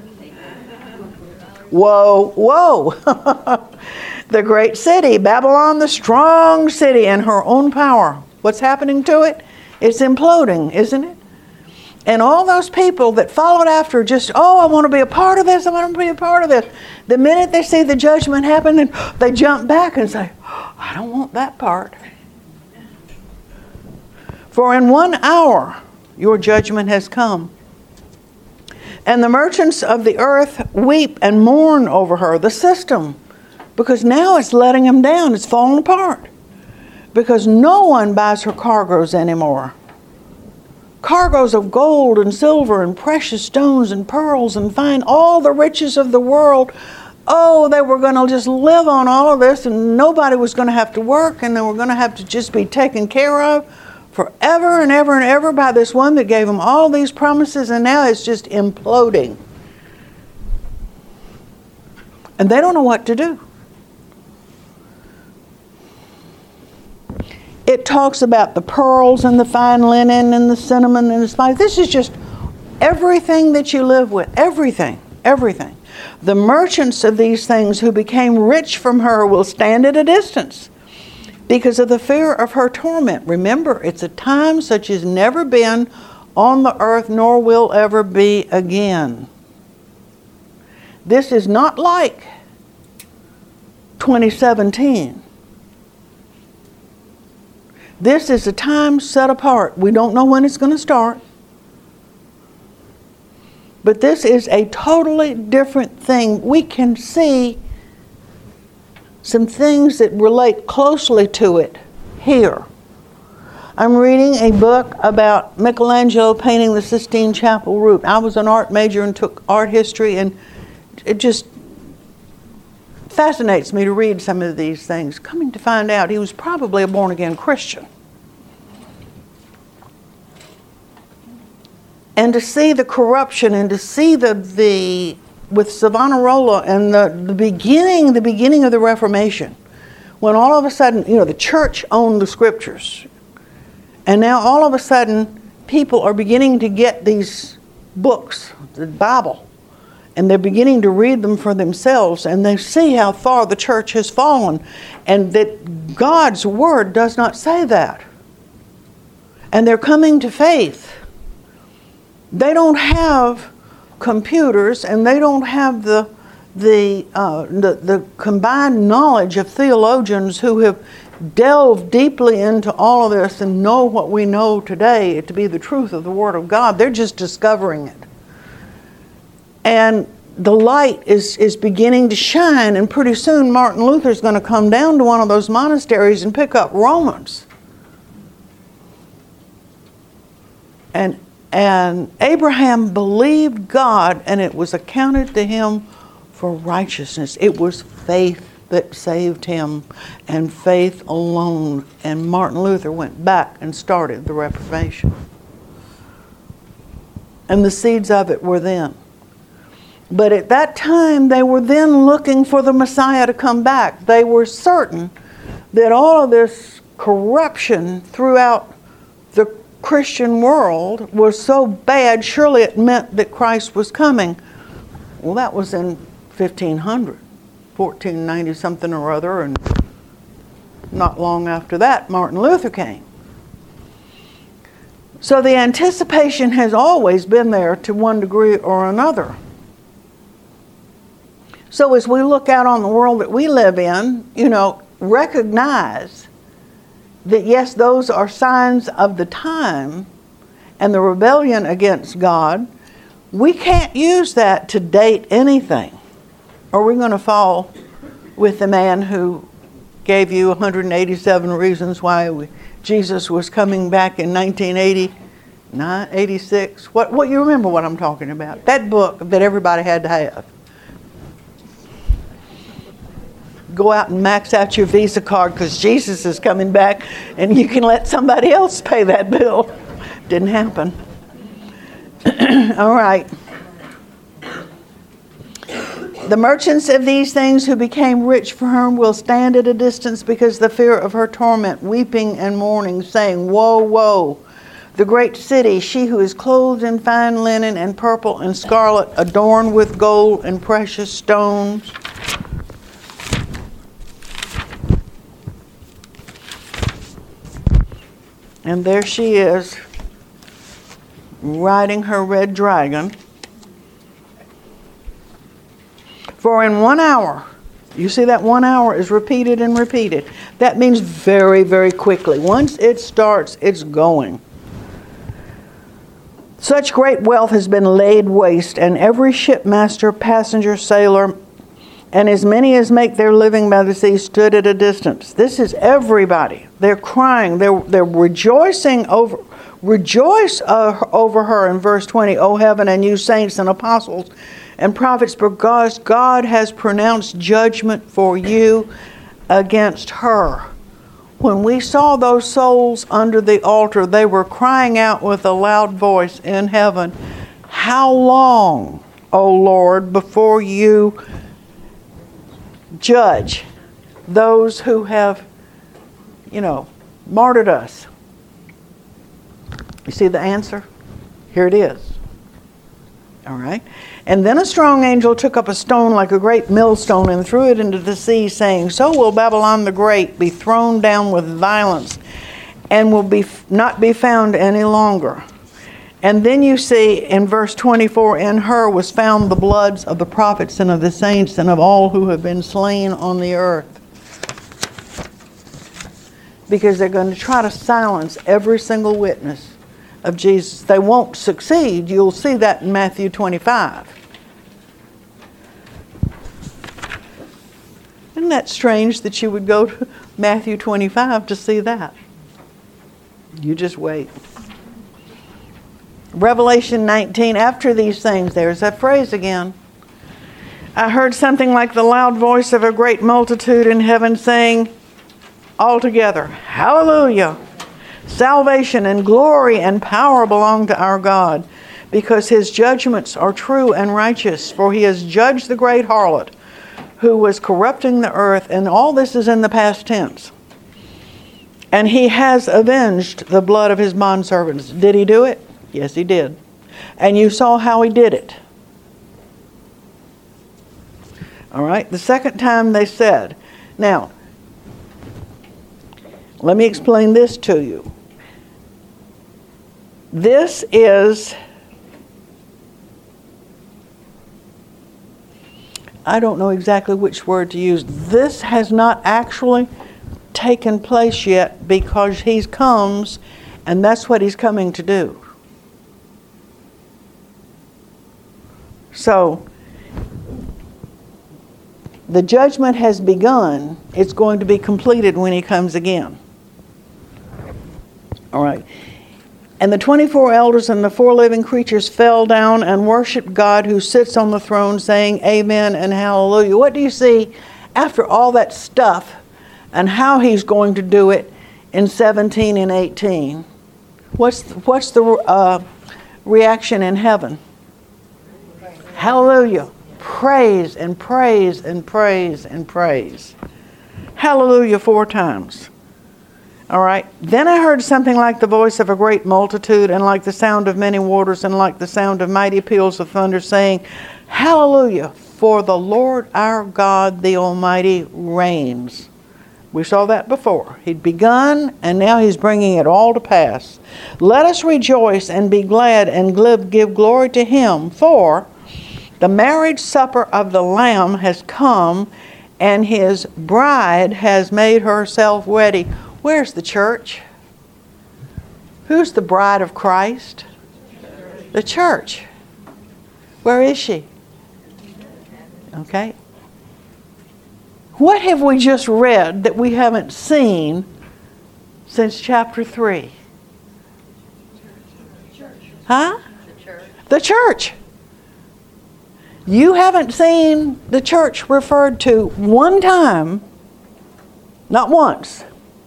Whoa, whoa. The great city, Babylon, the strong city in her own power. What's happening to it? It's imploding, isn't it? And all those people that followed after just, oh, I want to be a part of this, I want to be a part of this. The minute they see the judgment happen, they jump back and say, oh, I don't want that part. For in one hour your judgment has come. And the merchants of the earth weep and mourn over her, the system, because now it's letting them down. It's falling apart. Because no one buys her cargoes anymore. Cargoes of gold and silver and precious stones and pearls and fine, all the riches of the world. Oh, they were going to just live on all of this and nobody was going to have to work and they were going to have to just be taken care of forever and ever and ever by this one that gave them all these promises, and now it's just imploding. And they don't know what to do. It talks about the pearls and the fine linen and the cinnamon and the spice. This is just everything that you live with. Everything. Everything. The merchants of these things who became rich from her will stand at a distance because of the fear of her torment. Remember, it's a time such as never been on the earth, nor will ever be again. This is not like twenty seventeen. This is a time set apart. We don't know when it's going to start. But this is a totally different thing. We can see some things that relate closely to it here. I'm reading a book about Michelangelo painting the Sistine Chapel roof. I was an art major and took art history, and it just fascinates me to read some of these things. Coming to find out, he was probably a born-again Christian. And to see the corruption and to see the, the with Savonarola and the, the beginning, the beginning of the Reformation, when all of a sudden, you know, the church owned the scriptures. And now all of a sudden, people are beginning to get these books, the Bible, and they're beginning to read them for themselves, and they see how far the church has fallen, and that God's word does not say that. And they're coming to faith. They don't have computers, and they don't have the the, uh, the the combined knowledge of theologians who have delved deeply into all of this and know what we know today to be the truth of the Word of God. They're just discovering it. And the light is, is beginning to shine, and pretty soon Martin Luther's going to come down to one of those monasteries and pick up Romans. And And Abraham believed God, and it was accounted to him for righteousness. It was faith that saved him, and faith alone. And Martin Luther went back and started the Reformation. And the seeds of it were then. But at that time, they were then looking for the Messiah to come back. They were certain that all of this corruption throughout the Christian world was so bad, surely it meant that Christ was coming. Well, that was in fifteen hundred, fourteen ninety something or other, and not long after that, Martin Luther came. So the anticipation has always been there to one degree or another. So as we look out on the world that we live in, you know, recognize that yes, those are signs of the time and the rebellion against God. We can't use that to date anything, or we're going to fall with the man who gave you one hundred eighty-seven reasons why we, Jesus was coming back in nineteen eighty-nine, eighty-six. What, what you remember what I'm talking about? That book that everybody had to have. Go out and max out your Visa card because Jesus is coming back and you can let somebody else pay that bill. Didn't happen. All right. The merchants of these things who became rich for her will stand at a distance because of the fear of her torment, weeping and mourning, saying, Woe, woe, the great city, she who is clothed in fine linen and purple and scarlet, adorned with gold and precious stones. And there she is, riding her red dragon. For in one hour, you see that one hour is repeated and repeated. That means very, very quickly. Once it starts, it's going. Such great wealth has been laid waste, and every shipmaster, passenger, sailor, and as many as make their living by the sea stood at a distance. This is everybody. They're crying. They're, they're rejoicing over, rejoice uh, over her in verse twenty, O heaven and you saints and apostles and prophets, because God has pronounced judgment for you against her. When we saw those souls under the altar, they were crying out with a loud voice in heaven, How long, O Lord, before you judge those who have, you know, martyred us? You see the answer? Here it is. All right. And then a strong angel took up a stone like a great millstone and threw it into the sea, saying, So will Babylon the Great be thrown down with violence and will be not be found any longer. And then you see in verse twenty-four, in her was found the bloods of the prophets and of the saints and of all who have been slain on the earth. Because they're going to try to silence every single witness of Jesus. They won't succeed. You'll see that in Matthew twenty-five. Isn't that strange that you would go to Matthew twenty-five to see that? You just wait. Revelation nineteen, after these things, there's that phrase again. I heard something like the loud voice of a great multitude in heaven saying, all together, Hallelujah! Salvation and glory and power belong to our God, because his judgments are true and righteous, for he has judged the great harlot who was corrupting the earth, and all this is in the past tense. And he has avenged the blood of his bondservants. Did he do it? Yes, he did. And you saw how he did it. All right, the second time they said, now, let me explain this to you. This is, I don't know exactly which word to use. This has not actually taken place yet because he comes, and that's what he's coming to do. So, the judgment has begun. It's going to be completed when he comes again. All right. And the twenty-four elders and the four living creatures fell down and worshiped God who sits on the throne, saying, Amen and Hallelujah. What do you see after all that stuff and how he's going to do it in seventeen and eighteen? What's, what's the uh, reaction in heaven? Hallelujah. Praise and praise and praise and praise. Hallelujah four times. All right. Then I heard something like the voice of a great multitude, and like the sound of many waters, and like the sound of mighty peals of thunder, saying, Hallelujah, for the Lord our God, the Almighty, reigns. We saw that before. He'd begun, and now he's bringing it all to pass. Let us rejoice and be glad and give glory to him, for The marriage supper of the Lamb has come, and his bride has made herself ready. Where's the church? Who's the bride of Christ? The church. Where is she? Okay. What have we just read that we haven't seen since chapter three? Huh? The church. The church. You haven't seen the church referred to one time, not once,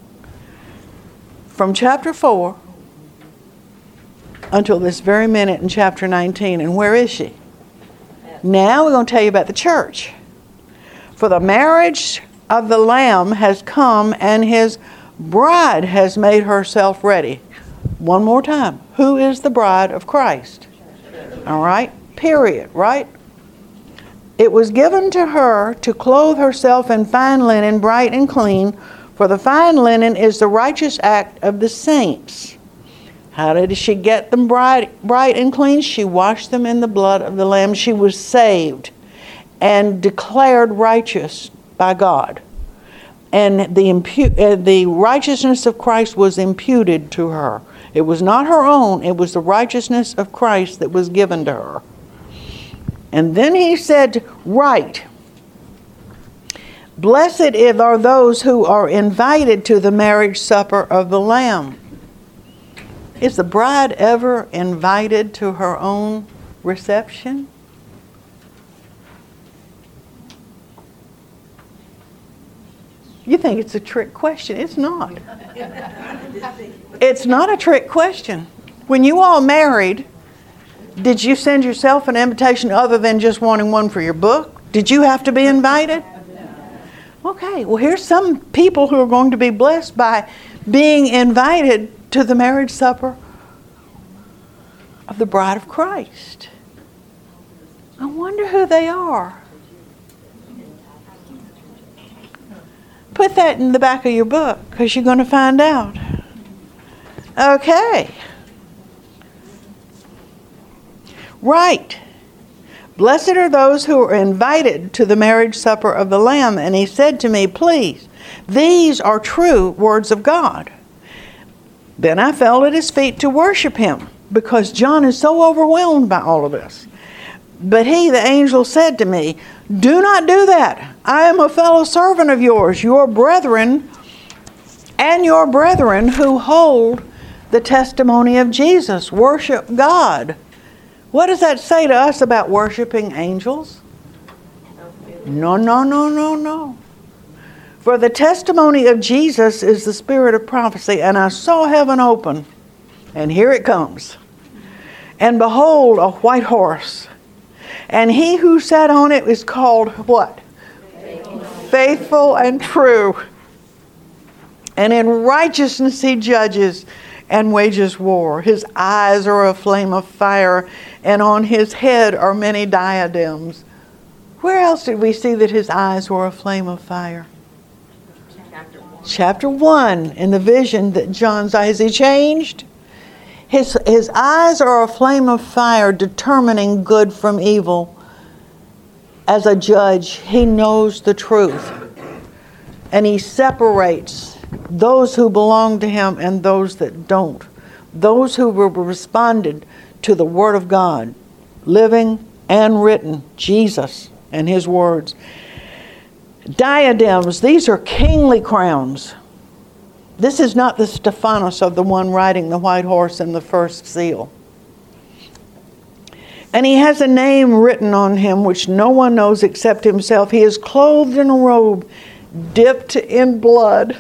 from chapter four until this very minute in chapter nineteen. And where is she? Now we're going to tell you about the church. For the marriage of the Lamb has come, and his bride has made herself ready. One more time. Who is the bride of Christ? All right? Period, right? It was given to her to clothe herself in fine linen, bright and clean, for the fine linen is the righteous act of the saints. How did she get them bright, bright and clean? She washed them in the blood of the Lamb. She was saved and declared righteous by God. And the, impu- uh, the righteousness of Christ was imputed to her. It was not her own. It was the righteousness of Christ that was given to her. And then he said, right. Blessed are those who are invited to the marriage supper of the Lamb. Is the bride ever invited to her own reception? You think it's a trick question. It's not. It's not a trick question. When you all married, did you send yourself an invitation other than just wanting one for your book? Did you have to be invited? Okay, well, here's some people who are going to be blessed by being invited to the marriage supper of the bride of Christ. I wonder who they are. Put that in the back of your book, because you're going to find out. Okay. Right. Blessed are those who are invited to the marriage supper of the Lamb. And he said to me, please, these are true words of God. Then I fell at his feet to worship him, because John is so overwhelmed by all of this. But he, the angel, said to me, do not do that. I am a fellow servant of yours, your brethren, and your brethren who hold the testimony of Jesus. Worship God. What does that say to us about worshiping angels? No, no, no, no, no. For the testimony of Jesus is the spirit of prophecy. And I saw heaven open, and here it comes. And behold, a white horse. And he who sat on it is called what? Faithful, Faithful and true. And in righteousness he judges and wages war. His eyes are a flame of fire, and on his head are many diadems. Where else did we see that his eyes were a flame of fire? Chapter one. Chapter one, in the vision that John's eyes, he changed. His, his eyes are a flame of fire, determining good from evil. As a judge, he knows the truth. And he separates those who belong to him and those that don't. Those who have responded to the Word of God, living and written, Jesus and his words. Diadems, these are kingly crowns. This is not the Stephanos of the one riding the white horse in the first seal. And he has a name written on him which no one knows except himself. He is clothed in a robe dipped in blood.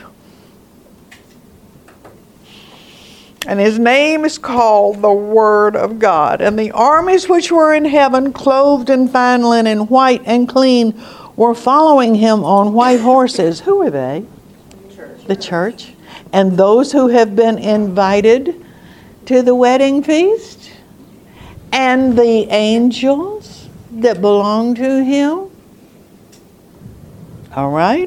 And his name is called the Word of God. And the armies which were in heaven, clothed in fine linen, white and clean, were following him on white horses. Who are they? The church. The church. And those who have been invited to the wedding feast. And the angels that belong to him. All right.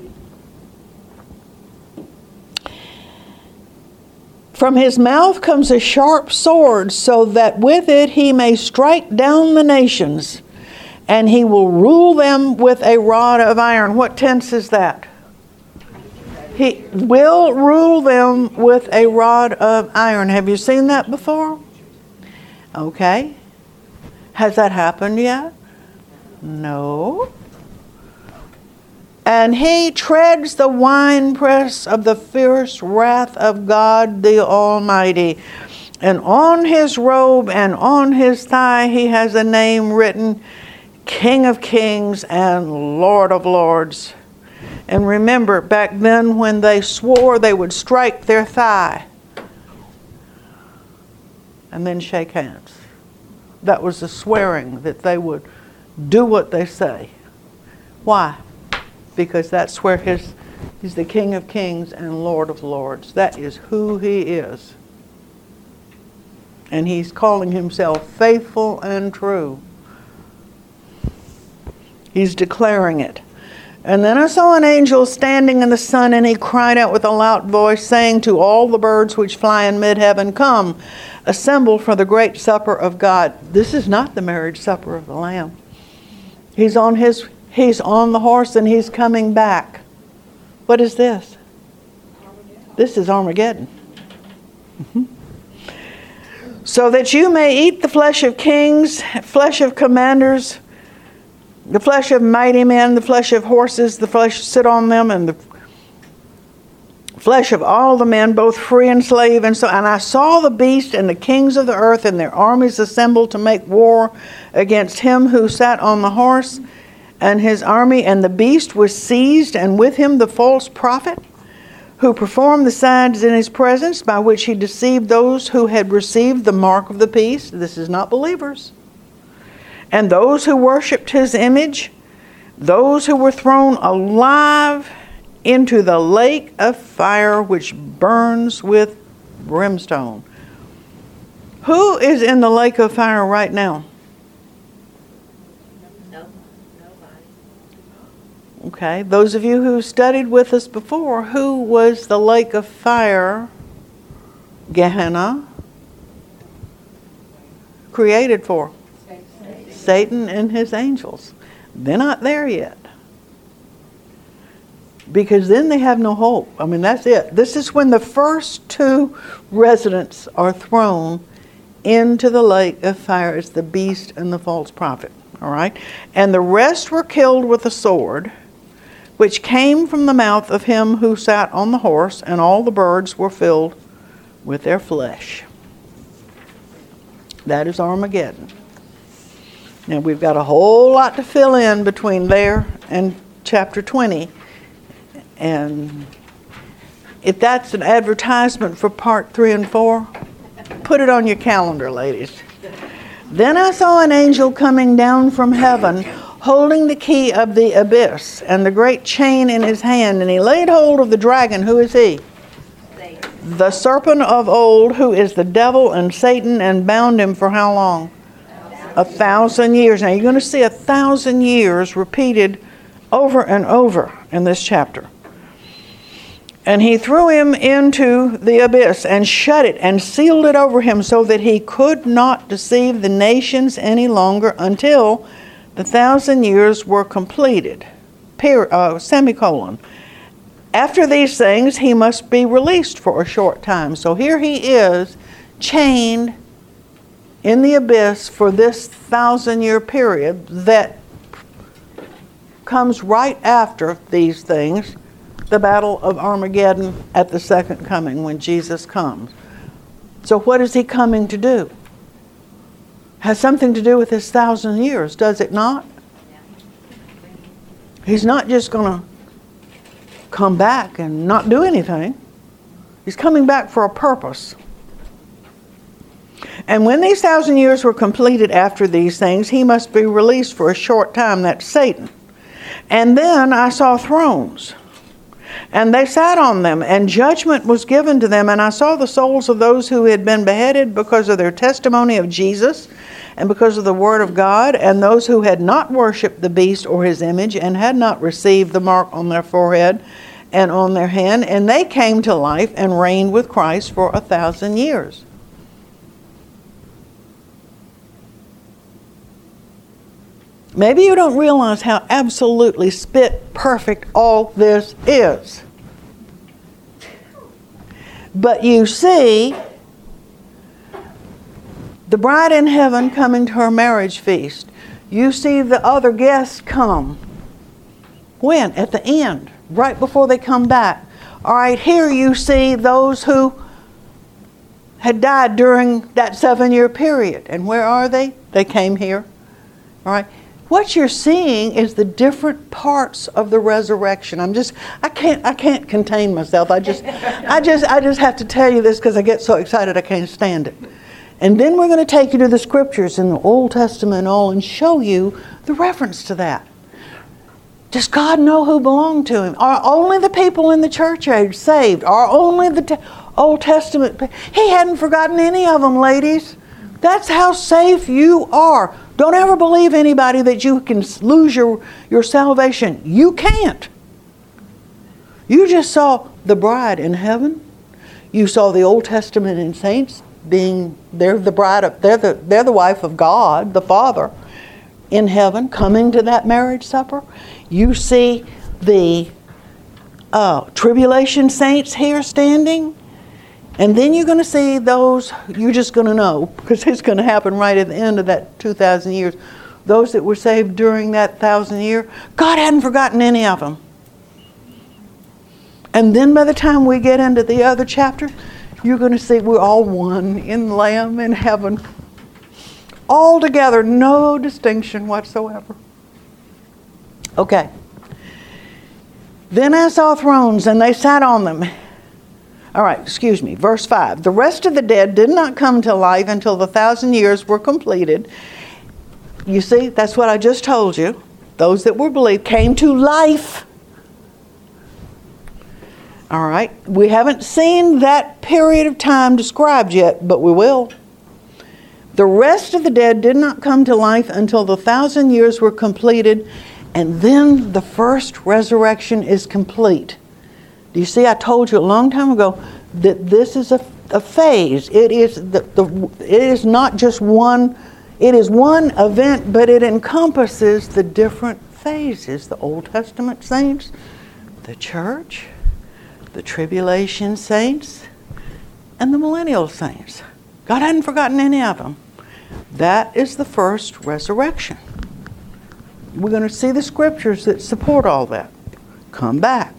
From his mouth comes a sharp sword, so that with it he may strike down the nations, And he will rule them with a rod of iron. What tense is that? He will rule them with a rod of iron. Have you seen that before? Okay. Has that happened yet? No. And he treads the winepress of the fierce wrath of God the Almighty. And on his robe and on his thigh he has a name written, King of Kings and Lord of Lords. And remember, back then when they swore, they would strike their thigh and then shake hands. That was the swearing, that they would do what they say. Why? Because that's where his, he's the King of Kings and Lord of Lords. That is who he is. And he's calling himself faithful and true. He's declaring it. And then I saw an angel standing in the sun, and he cried out with a loud voice, saying to all the birds which fly in mid-heaven, Come, assemble for the great supper of God. This is not the marriage supper of the Lamb. He's on his, he's on the horse, and he's coming back. What is this? Armageddon. This is Armageddon. Mm-hmm. So that you may eat the flesh of kings, flesh of commanders, the flesh of mighty men, the flesh of horses, the flesh sit on them, and the flesh of all the men, both free and slave. And so, and I saw the beast and the kings of the earth and their armies assembled to make war against him who sat on the horse and his army. And the beast was seized, and with him the false prophet, who performed the signs in his presence, by which he deceived those who had received the mark of the beast. This is not believers. And those who worshipped his image, those who were thrown alive into the lake of fire which burns with brimstone. Who is in the lake of fire right now? No, nobody. Okay, those of you who studied with us before, who was the lake of fire, Gehenna, created for? Satan and his angels. They're not there yet. Because then they have no hope. I mean, that's it. This is when the first two residents are thrown into the lake of fire. It's the beast and the false prophet. All right? And the rest were killed with a sword, which came from the mouth of him who sat on the horse, and all the birds were filled with their flesh. That is Armageddon. Now, we've got a whole lot to fill in between there and chapter twenty. And if that's an advertisement for part three and four, put it on your calendar, ladies. Then I saw an angel coming down from heaven, holding the key of the abyss and the great chain in his hand. And he laid hold of the dragon. Who is he? Satan. The serpent of old, who is the devil and Satan, and bound him for how long? A thousand years. Now you're going to see a thousand years repeated over and over in this chapter. And he threw him into the abyss and shut it and sealed it over him, so that he could not deceive the nations any longer until the thousand years were completed. Per, uh, semicolon. After these things he must be released for a short time. So here he is, chained in the abyss for this thousand year period that comes right after these things, the battle of Armageddon at the second coming when Jesus comes. So what is he coming to do? Has something to do with his thousand years, does it not? He's not just going to come back and not do anything. He's coming back for a purpose. And when these thousand years were completed after these things, he must be released for a short time. That's Satan. And then I saw thrones, and they sat on them, and judgment was given to them. And I saw the souls of those who had been beheaded because of their testimony of Jesus and because of the word of God, and those who had not worshipped the beast or his image and had not received the mark on their forehead and on their hand. And they came to life and reigned with Christ for a thousand years. Maybe you don't realize how absolutely spit perfect all this is. But you see the bride in heaven coming to her marriage feast. You see the other guests come. When? At the end, right before they come back. All right, here you see those who had died during that seven-year period. And where are they? They came here. All right. What you're seeing is the different parts of the resurrection. I'm just, I can't, I can't contain myself. I just, I just, I just have to tell you this because I get so excited I can't stand it. And then we're going to take you to the scriptures in the Old Testament and all and show you the reference to that. Does God know who belonged to Him? Are only the people in the church age saved? Are only the te- Old Testament? He hadn't forgotten any of them, ladies. That's how safe you are. Don't ever believe anybody that you can lose your, your salvation. You can't. You just saw the bride in heaven. You saw the Old Testament and saints being, they're the bride of, they're the, they're the wife of God, the Father, in heaven, coming to that marriage supper. You see the uh, tribulation saints here standing. And then you're going to see those, you're just going to know, because it's going to happen right at the end of that two thousand years. Those that were saved during that thousand year, God hadn't forgotten any of them. And then by the time we get into the other chapter, you're going to see we're all one in the Lamb in heaven. All together, no distinction whatsoever. Okay. Then I saw thrones, and they sat on them. All right, excuse me, verse five. The rest of the dead did not come to life until the thousand years were completed. You see, that's what I just told you. Those that were believed came to life. All right, we haven't seen that period of time described yet, but we will. The rest of the dead did not come to life until the thousand years were completed, and then the first resurrection is complete. Do you see, I told you a long time ago that this is a, a phase. It is the, the it is not just one, it is one event, but it encompasses the different phases. The Old Testament saints, the church, the tribulation saints, and the millennial saints. God hadn't forgotten any of them. That is the first resurrection. We're going to see the scriptures that support all that. Come back.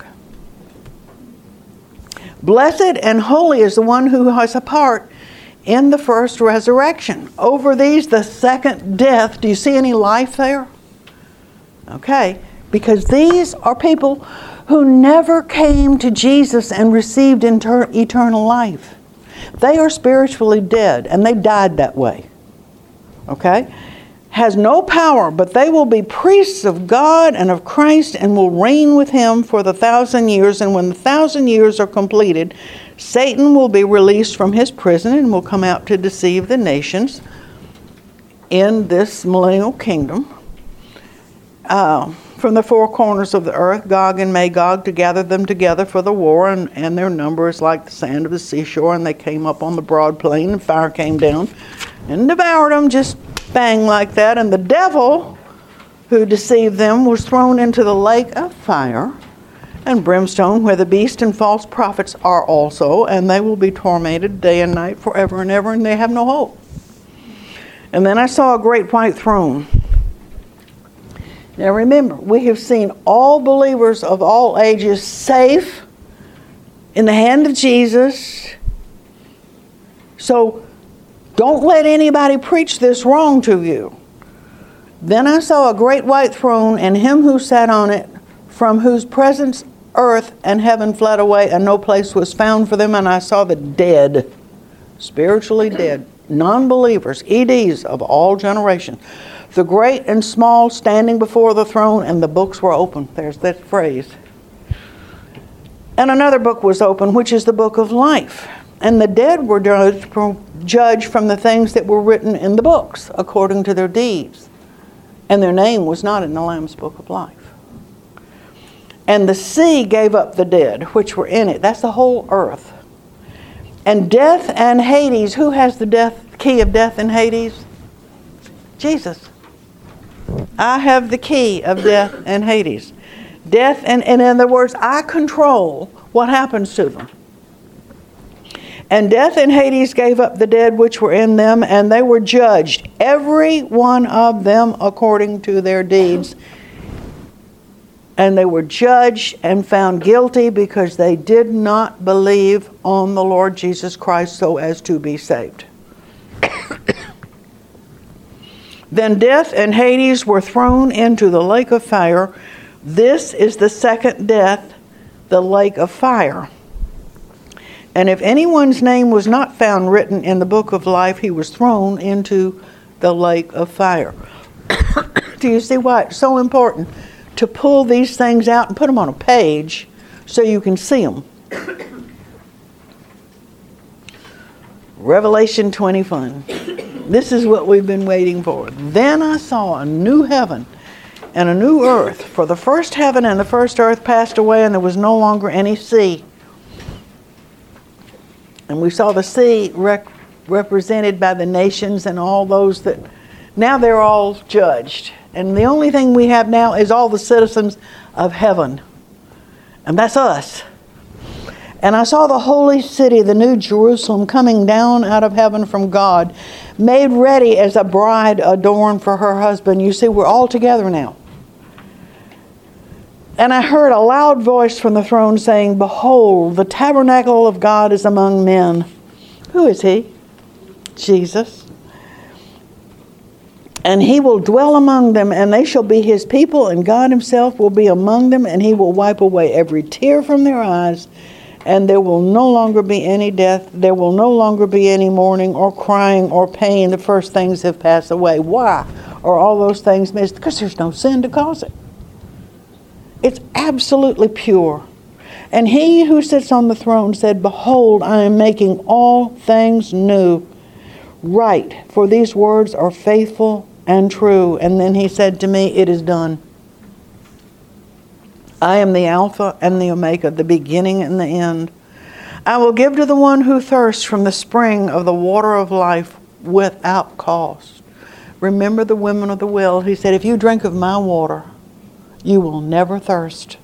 Blessed and holy is the one who has a part in the first resurrection. Over these, the second death. Do you see any life there? Okay. Because these are people who never came to Jesus and received inter- eternal life. They are spiritually dead, and they died that way. Okay? Has no power, but they will be priests of God and of Christ and will reign with Him for the thousand years. And when the thousand years are completed, Satan will be released from his prison and will come out to deceive the nations in this millennial kingdom. Uh, from the four corners of the earth, Gog and Magog, to gather them together for the war, and, and their number is like the sand of the seashore. And they came up on the broad plain, and fire came down and devoured them, just bang like that. And the devil who deceived them was thrown into the lake of fire and brimstone, where the beast and false prophets are also, and they will be tormented day and night forever and ever, and they have no hope. And then I saw a great white throne. Now remember, we have seen all believers of all ages safe in the hand of Jesus. So don't let anybody preach this wrong to you. Then I saw a great white throne, and him who sat on it, from whose presence earth and heaven fled away, and no place was found for them. And I saw the dead, spiritually dead, non-believers, E Ds of all generations, the great and small, standing before the throne, and the books were open. There's that phrase. And another book was open, which is the book of life. And the dead were judged from the things that were written in the books, according to their deeds. And their name was not in the Lamb's book of life. And the sea gave up the dead, which were in it. That's the whole earth. And death and Hades. Who has the death key of death and Hades? Jesus. I have the key of death and Hades. Death, and, and in other words, I control what happens to them. And death and Hades gave up the dead which were in them, and they were judged, every one of them according to their deeds. And they were judged and found guilty because they did not believe on the Lord Jesus Christ so as to be saved. Then death and Hades were thrown into the lake of fire. This is the second death, the lake of fire. And if anyone's name was not found written in the book of life, he was thrown into the lake of fire. Do you see why it's so important to pull these things out and put them on a page so you can see them? Revelation twenty-one. This is what we've been waiting for. Then I saw a new heaven and a new earth, for the first heaven and the first earth passed away, and there was no longer any sea. And we saw the sea rec- represented by the nations and all those that, now they're all judged. And the only thing we have now is all the citizens of heaven. And that's us. And I saw the holy city, the new Jerusalem, coming down out of heaven from God, made ready as a bride adorned for her husband. You see, we're all together now. And I heard a loud voice from the throne saying, "Behold, the tabernacle of God is among men." Who is he? Jesus. "And he will dwell among them, and they shall be his people, and God himself will be among them, and he will wipe away every tear from their eyes, and there will no longer be any death. There will no longer be any mourning or crying or pain. The first things have passed away." Why are all those things missed? Because there's no sin to cause it. It's absolutely pure. And he who sits on the throne said, "Behold, I am making all things new. Write, for these words are faithful and true." And then he said to me, "It is done. I am the Alpha and the Omega, the beginning and the end. I will give to the one who thirsts from the spring of the water of life without cost." Remember the women of the well. He said, if you drink of my water, you will never thirst.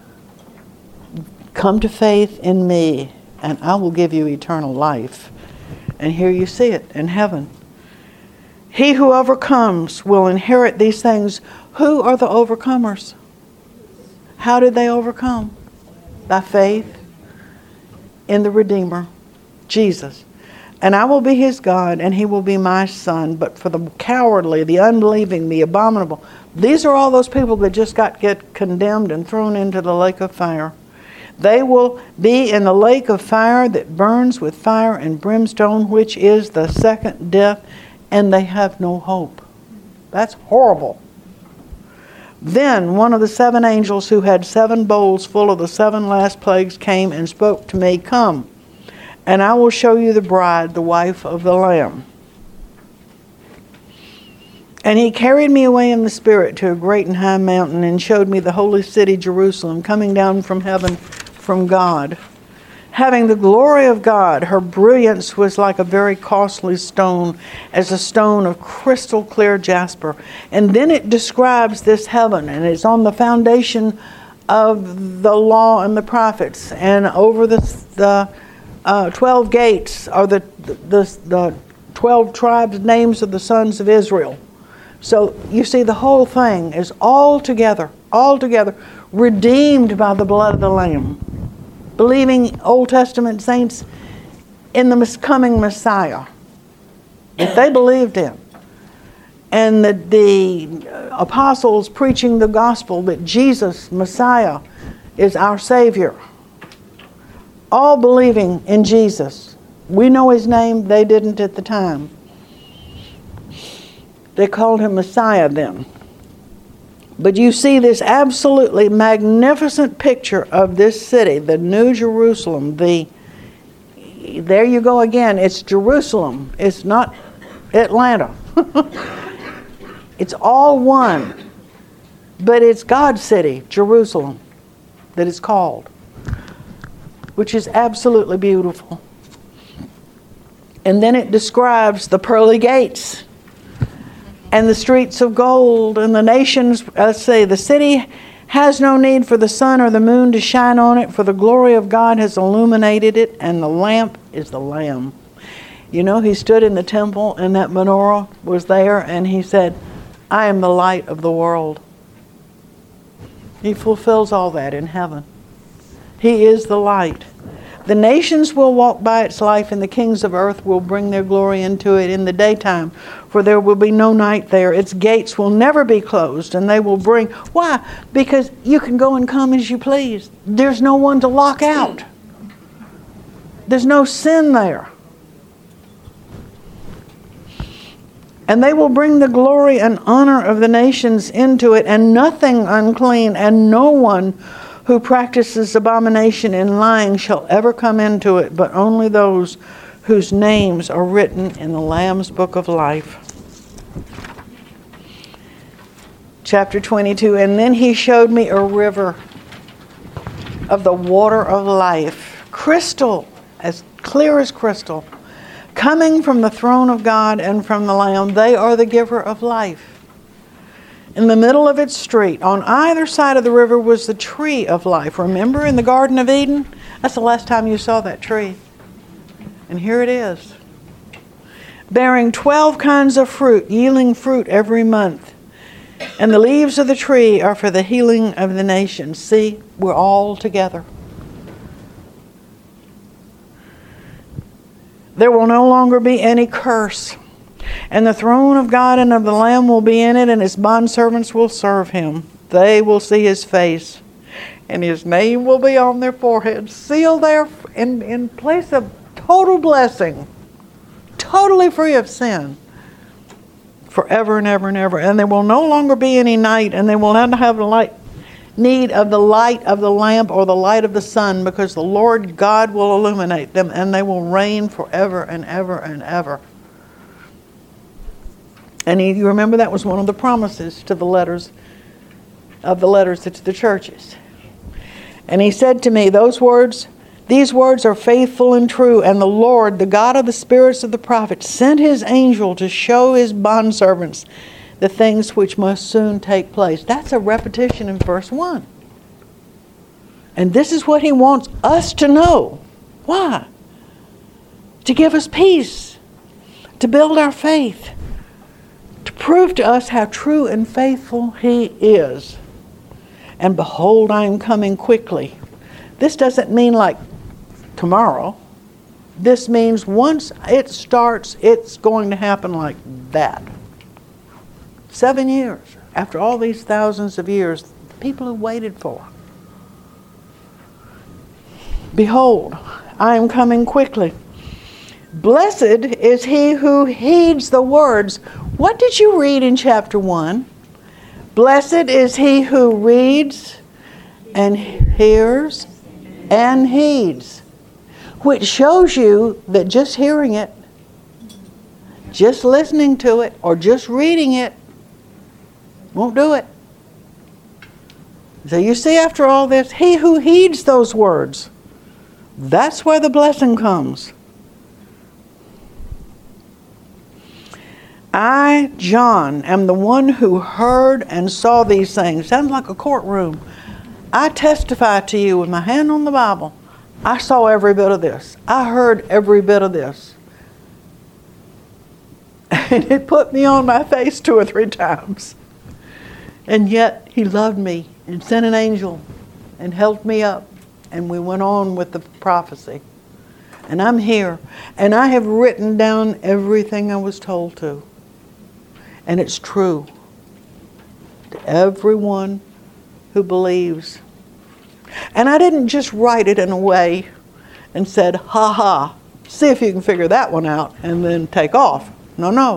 Come to faith in me, and I will give you eternal life. And here you see it in heaven. He who overcomes will inherit these things. Who are the overcomers? How did they overcome? By faith in the Redeemer, Jesus. "And I will be his God, and he will be my son." But for the cowardly, the unbelieving, the abominable, these are all those people that just got get condemned and thrown into the lake of fire. They will be in the lake of fire that burns with fire and brimstone, which is the second death, and they have no hope. That's horrible. Then one of the seven angels who had seven bowls full of the seven last plagues came and spoke to me, "Come, and I will show you the bride, the wife of the Lamb." And he carried me away in the Spirit to a great and high mountain, and showed me the holy city Jerusalem, coming down from heaven from God, having the glory of God. Her brilliance was like a very costly stone, as a stone of crystal clear jasper. And then it describes this heaven, and it's on the foundation of the law and the prophets. And over the, the uh, twelve gates are the, the, the twelve tribes, names of the sons of Israel. So you see, the whole thing is all together, all together, redeemed by the blood of the Lamb. Believing Old Testament saints in the coming Messiah, that they believed in. And that the apostles preaching the gospel that Jesus, Messiah, is our Savior. All believing in Jesus. We know his name, they didn't at the time. They called him Messiah then. But you see this absolutely magnificent picture of this city, the New Jerusalem. The there you go again. It's Jerusalem. It's not Atlanta. It's all one. But it's God's city, Jerusalem, that it's called, which is absolutely beautiful. And then it describes the pearly gates. and the streets of gold, and the nations, let's say, the city has no need for the sun or the moon to shine on it, for the glory of God has illuminated it, and the lamp is the Lamb. You know, he stood in the temple, and that menorah was there, and he said, I am the light of the world. He fulfills all that in heaven. He is the light. The nations will walk by its light, and the kings of earth will bring their glory into it in the daytime, for there will be no night there. Its gates will never be closed, and they will bring... Why? Because you can go and come as you please. There's no one to lock out. There's no sin there. And they will bring the glory and honor of the nations into it, and nothing unclean, and no one who practices abomination and lying shall ever come into it, but only those whose names are written in the Lamb's book of life. Chapter twenty-two, and then he showed me a river of the water of life, crystal, as clear as crystal, coming from the throne of God and from the Lamb. They are the giver of life. In the middle of its street, on either side of the river, was the tree of life. Remember in the Garden of Eden? That's the last time you saw that tree. And here it is, bearing twelve kinds of fruit, yielding fruit every month. And the leaves of the tree are for the healing of the nations. See, we're all together. There will no longer be any curse. And the throne of God and of the Lamb will be in it, and his bondservants will serve him. They will see his face, and his name will be on their foreheads, sealed there in, in place of total blessing, totally free of sin, forever and ever and ever. And there will no longer be any night, and they will not have the light, need of the light of the lamp or the light of the sun, because the Lord God will illuminate them, and they will reign forever and ever and ever. And he, you remember that was one of the promises to the letters of the letters to the churches. And he said to me, those words, these words are faithful and true, and the Lord, the God of the spirits of the prophets, sent his angel to show his bondservants the things which must soon take place. That's a repetition in verse one. And this is what he wants us to know. Why? To give us peace, to build our faith, to prove to us how true and faithful he is. And behold, I am coming quickly. This doesn't mean like tomorrow. This means once it starts, it's going to happen like that. Seven years after all these thousands of years, people have waited for. Behold, I am coming quickly. Blessed is he who heeds the words. What did you read in chapter one? Blessed is he who reads and hears and heeds, which shows you that just hearing it, just listening to it, or just reading it won't do it. So you see, after all this, he who heeds those words, that's where the blessing comes. I, John, am the one who heard and saw these things. Sounds like a courtroom. I testify to you with my hand on the Bible. I saw every bit of this. I heard every bit of this. And it put me on my face two or three times. And yet he loved me and sent an angel and held me up. And we went on with the prophecy. And I'm here. And I have written down everything I was told to. And it's true to everyone who believes. And I didn't just write it in a way and said, ha ha, see if you can figure that one out and then take off. No, no.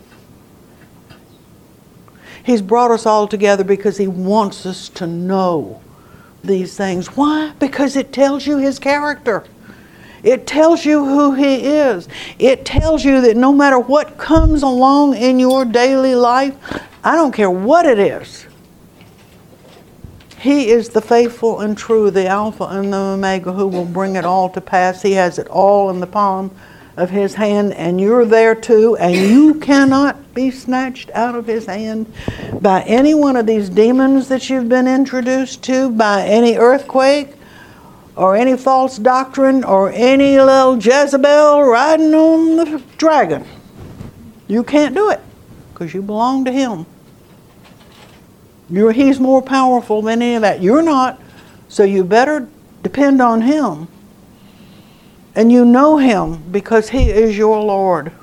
He's brought us all together because he wants us to know these things. Why? Because it tells you his character. It tells you who he is. It tells you that no matter what comes along in your daily life, I don't care what it is, he is the faithful and true, the Alpha and the Omega, who will bring it all to pass. He has it all in the palm of his hand, and you're there too, and you cannot be snatched out of his hand by any one of these demons that you've been introduced to, by any earthquake, or any false doctrine, or any little Jezebel riding on the dragon. You can't do it, because you belong to him. You're, he's more powerful than any of that. You're not, so you better depend on him. And you know him because he is your Lord.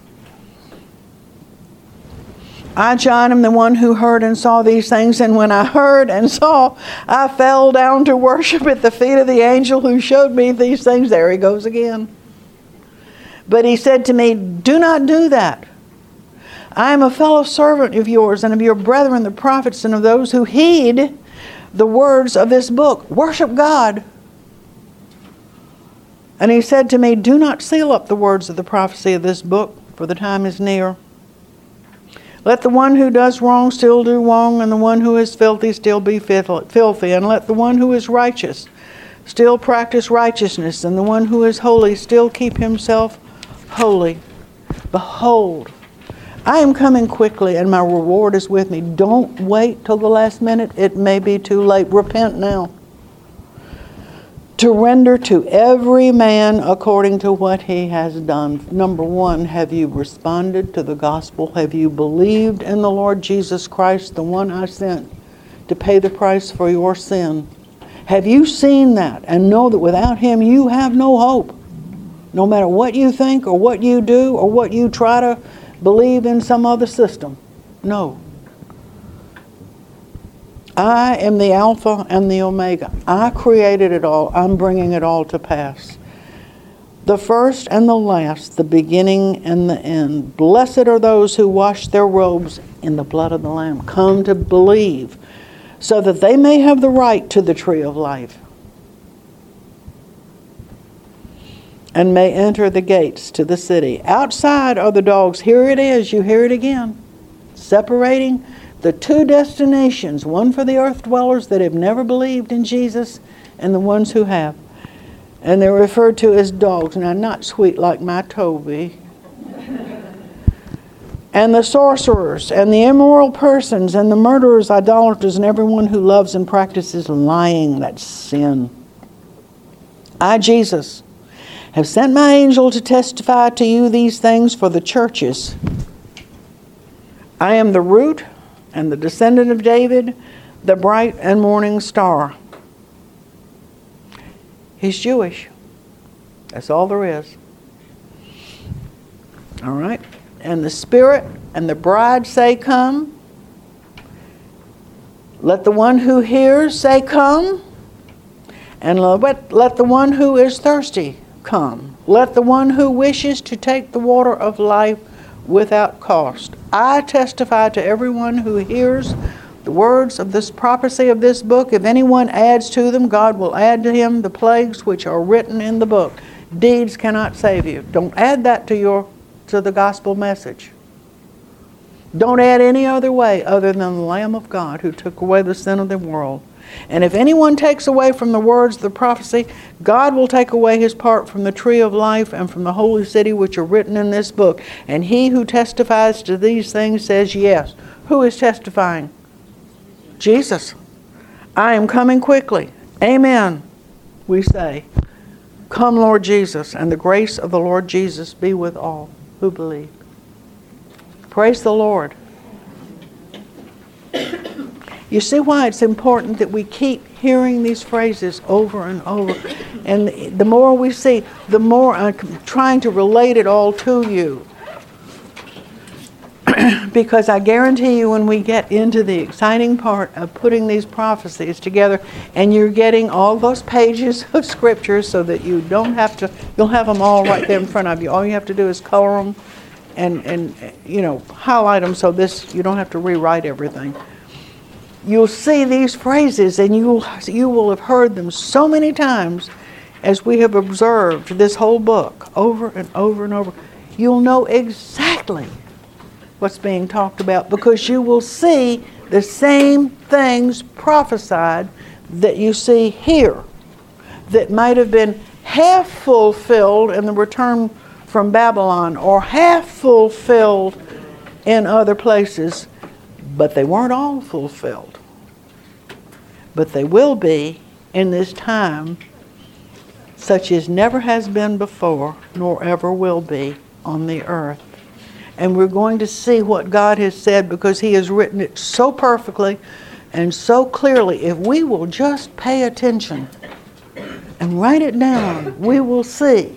I, John, am the one who heard and saw these things, and when I heard and saw, I fell down to worship at the feet of the angel who showed me these things. There he goes again. But he said to me, do not do that. I am a fellow servant of yours and of your brethren the prophets and of those who heed the words of this book. Worship God. And he said to me, do not seal up the words of the prophecy of this book, for the time is near. Let the one who does wrong still do wrong, and the one who is filthy still be filthy. And let the one who is righteous still practice righteousness, and the one who is holy still keep himself holy. Behold, I am coming quickly, and my reward is with me. Don't wait till the last minute. It may be too late. Repent now. To render to every man according to what he has done. Number one, have you responded to the gospel? Have you believed in the Lord Jesus Christ, the one I sent to pay the price for your sin? Have you seen that and know that without him you have no hope? No matter what you think or what you do or what you try to believe in some other system. No. I am the Alpha and the Omega. I created it all. I'm bringing it all to pass. The first and the last, the beginning and the end. Blessed are those who wash their robes in the blood of the Lamb. Come to believe so that they may have the right to the tree of life and may enter the gates to the city. Outside are the dogs. Here it is. You hear it again. Separating the two destinations, one for the earth dwellers that have never believed in Jesus and the ones who have. And they're referred to as dogs. Now, not sweet like my Toby. And the sorcerers and the immoral persons and the murderers, idolaters, and everyone who loves and practices lying. That's sin. I, Jesus, have sent my angel to testify to you these things for the churches. I am the root and the descendant of David, the bright and morning star. He's Jewish. That's all there is. All right? And the Spirit and the bride say, come. Let the one who hears say, come. And let, let the one who is thirsty come. Let the one who wishes to take the water of life without cost. I testify to everyone who hears the words of this prophecy of this book. If anyone adds to them, God will add to him the plagues which are written in the book. Deeds cannot save you. Don't add that to your to the gospel message. Don't add any other way other than the Lamb of God who took away the sin of the world. And if anyone takes away from the words of the prophecy, God will take away his part from the tree of life and from the holy city which are written in this book. And he who testifies to these things says yes. Who is testifying? Jesus. I am coming quickly. Amen. We say, come Lord Jesus, and the grace of the Lord Jesus be with all who believe. Praise the Lord. You see why it's important that we keep hearing these phrases over and over. And the more we see, the more I'm trying to relate it all to you. Because I guarantee you when we get into the exciting part of putting these prophecies together, and you're getting all those pages of scripture so that you don't have to, you'll have them all right there in front of you. All you have to do is color them and, and you know, highlight them so this, you don't have to rewrite everything. You'll see these phrases and you'll, you will have heard them so many times as we have observed this whole book over and over and over. You'll know exactly what's being talked about because you will see the same things prophesied that you see here that might have been half fulfilled in the return from Babylon, or half fulfilled in other places, but they weren't all fulfilled. But they will be in this time, such as never has been before, nor ever will be on the earth. And we're going to see what God has said, because He has written it so perfectly and so clearly. If we will just pay attention and write it down, we will see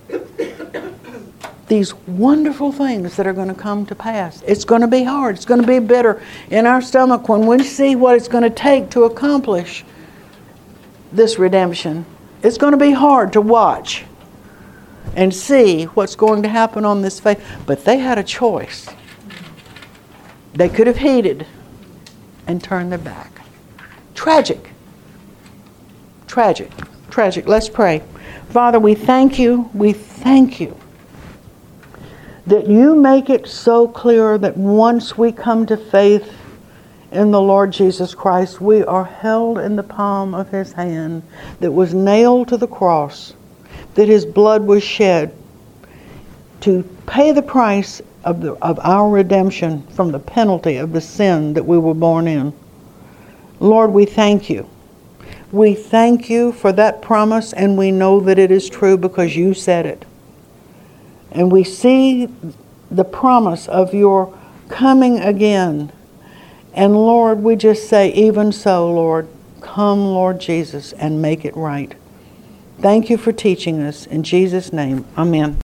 these wonderful things that are going to come to pass. It's going to be hard. It's going to be bitter in our stomach when we see what it's going to take to accomplish this redemption. It's going to be hard to watch and see what's going to happen on this faith. But they had a choice. They could have heeded and turned their back. Tragic. Tragic. Tragic. Let's pray. Father, we thank you. We thank you that you make it so clear that once we come to faith in the Lord Jesus Christ, we are held in the palm of His hand that was nailed to the cross, that His blood was shed to pay the price of, the, of our redemption from the penalty of the sin that we were born in. Lord, we thank you. We thank you for that promise, and we know that it is true because you said it. And we see the promise of your coming again. And Lord, we just say, even so, Lord, come, Lord Jesus, and make it right. Thank you for teaching us. In Jesus' name, amen.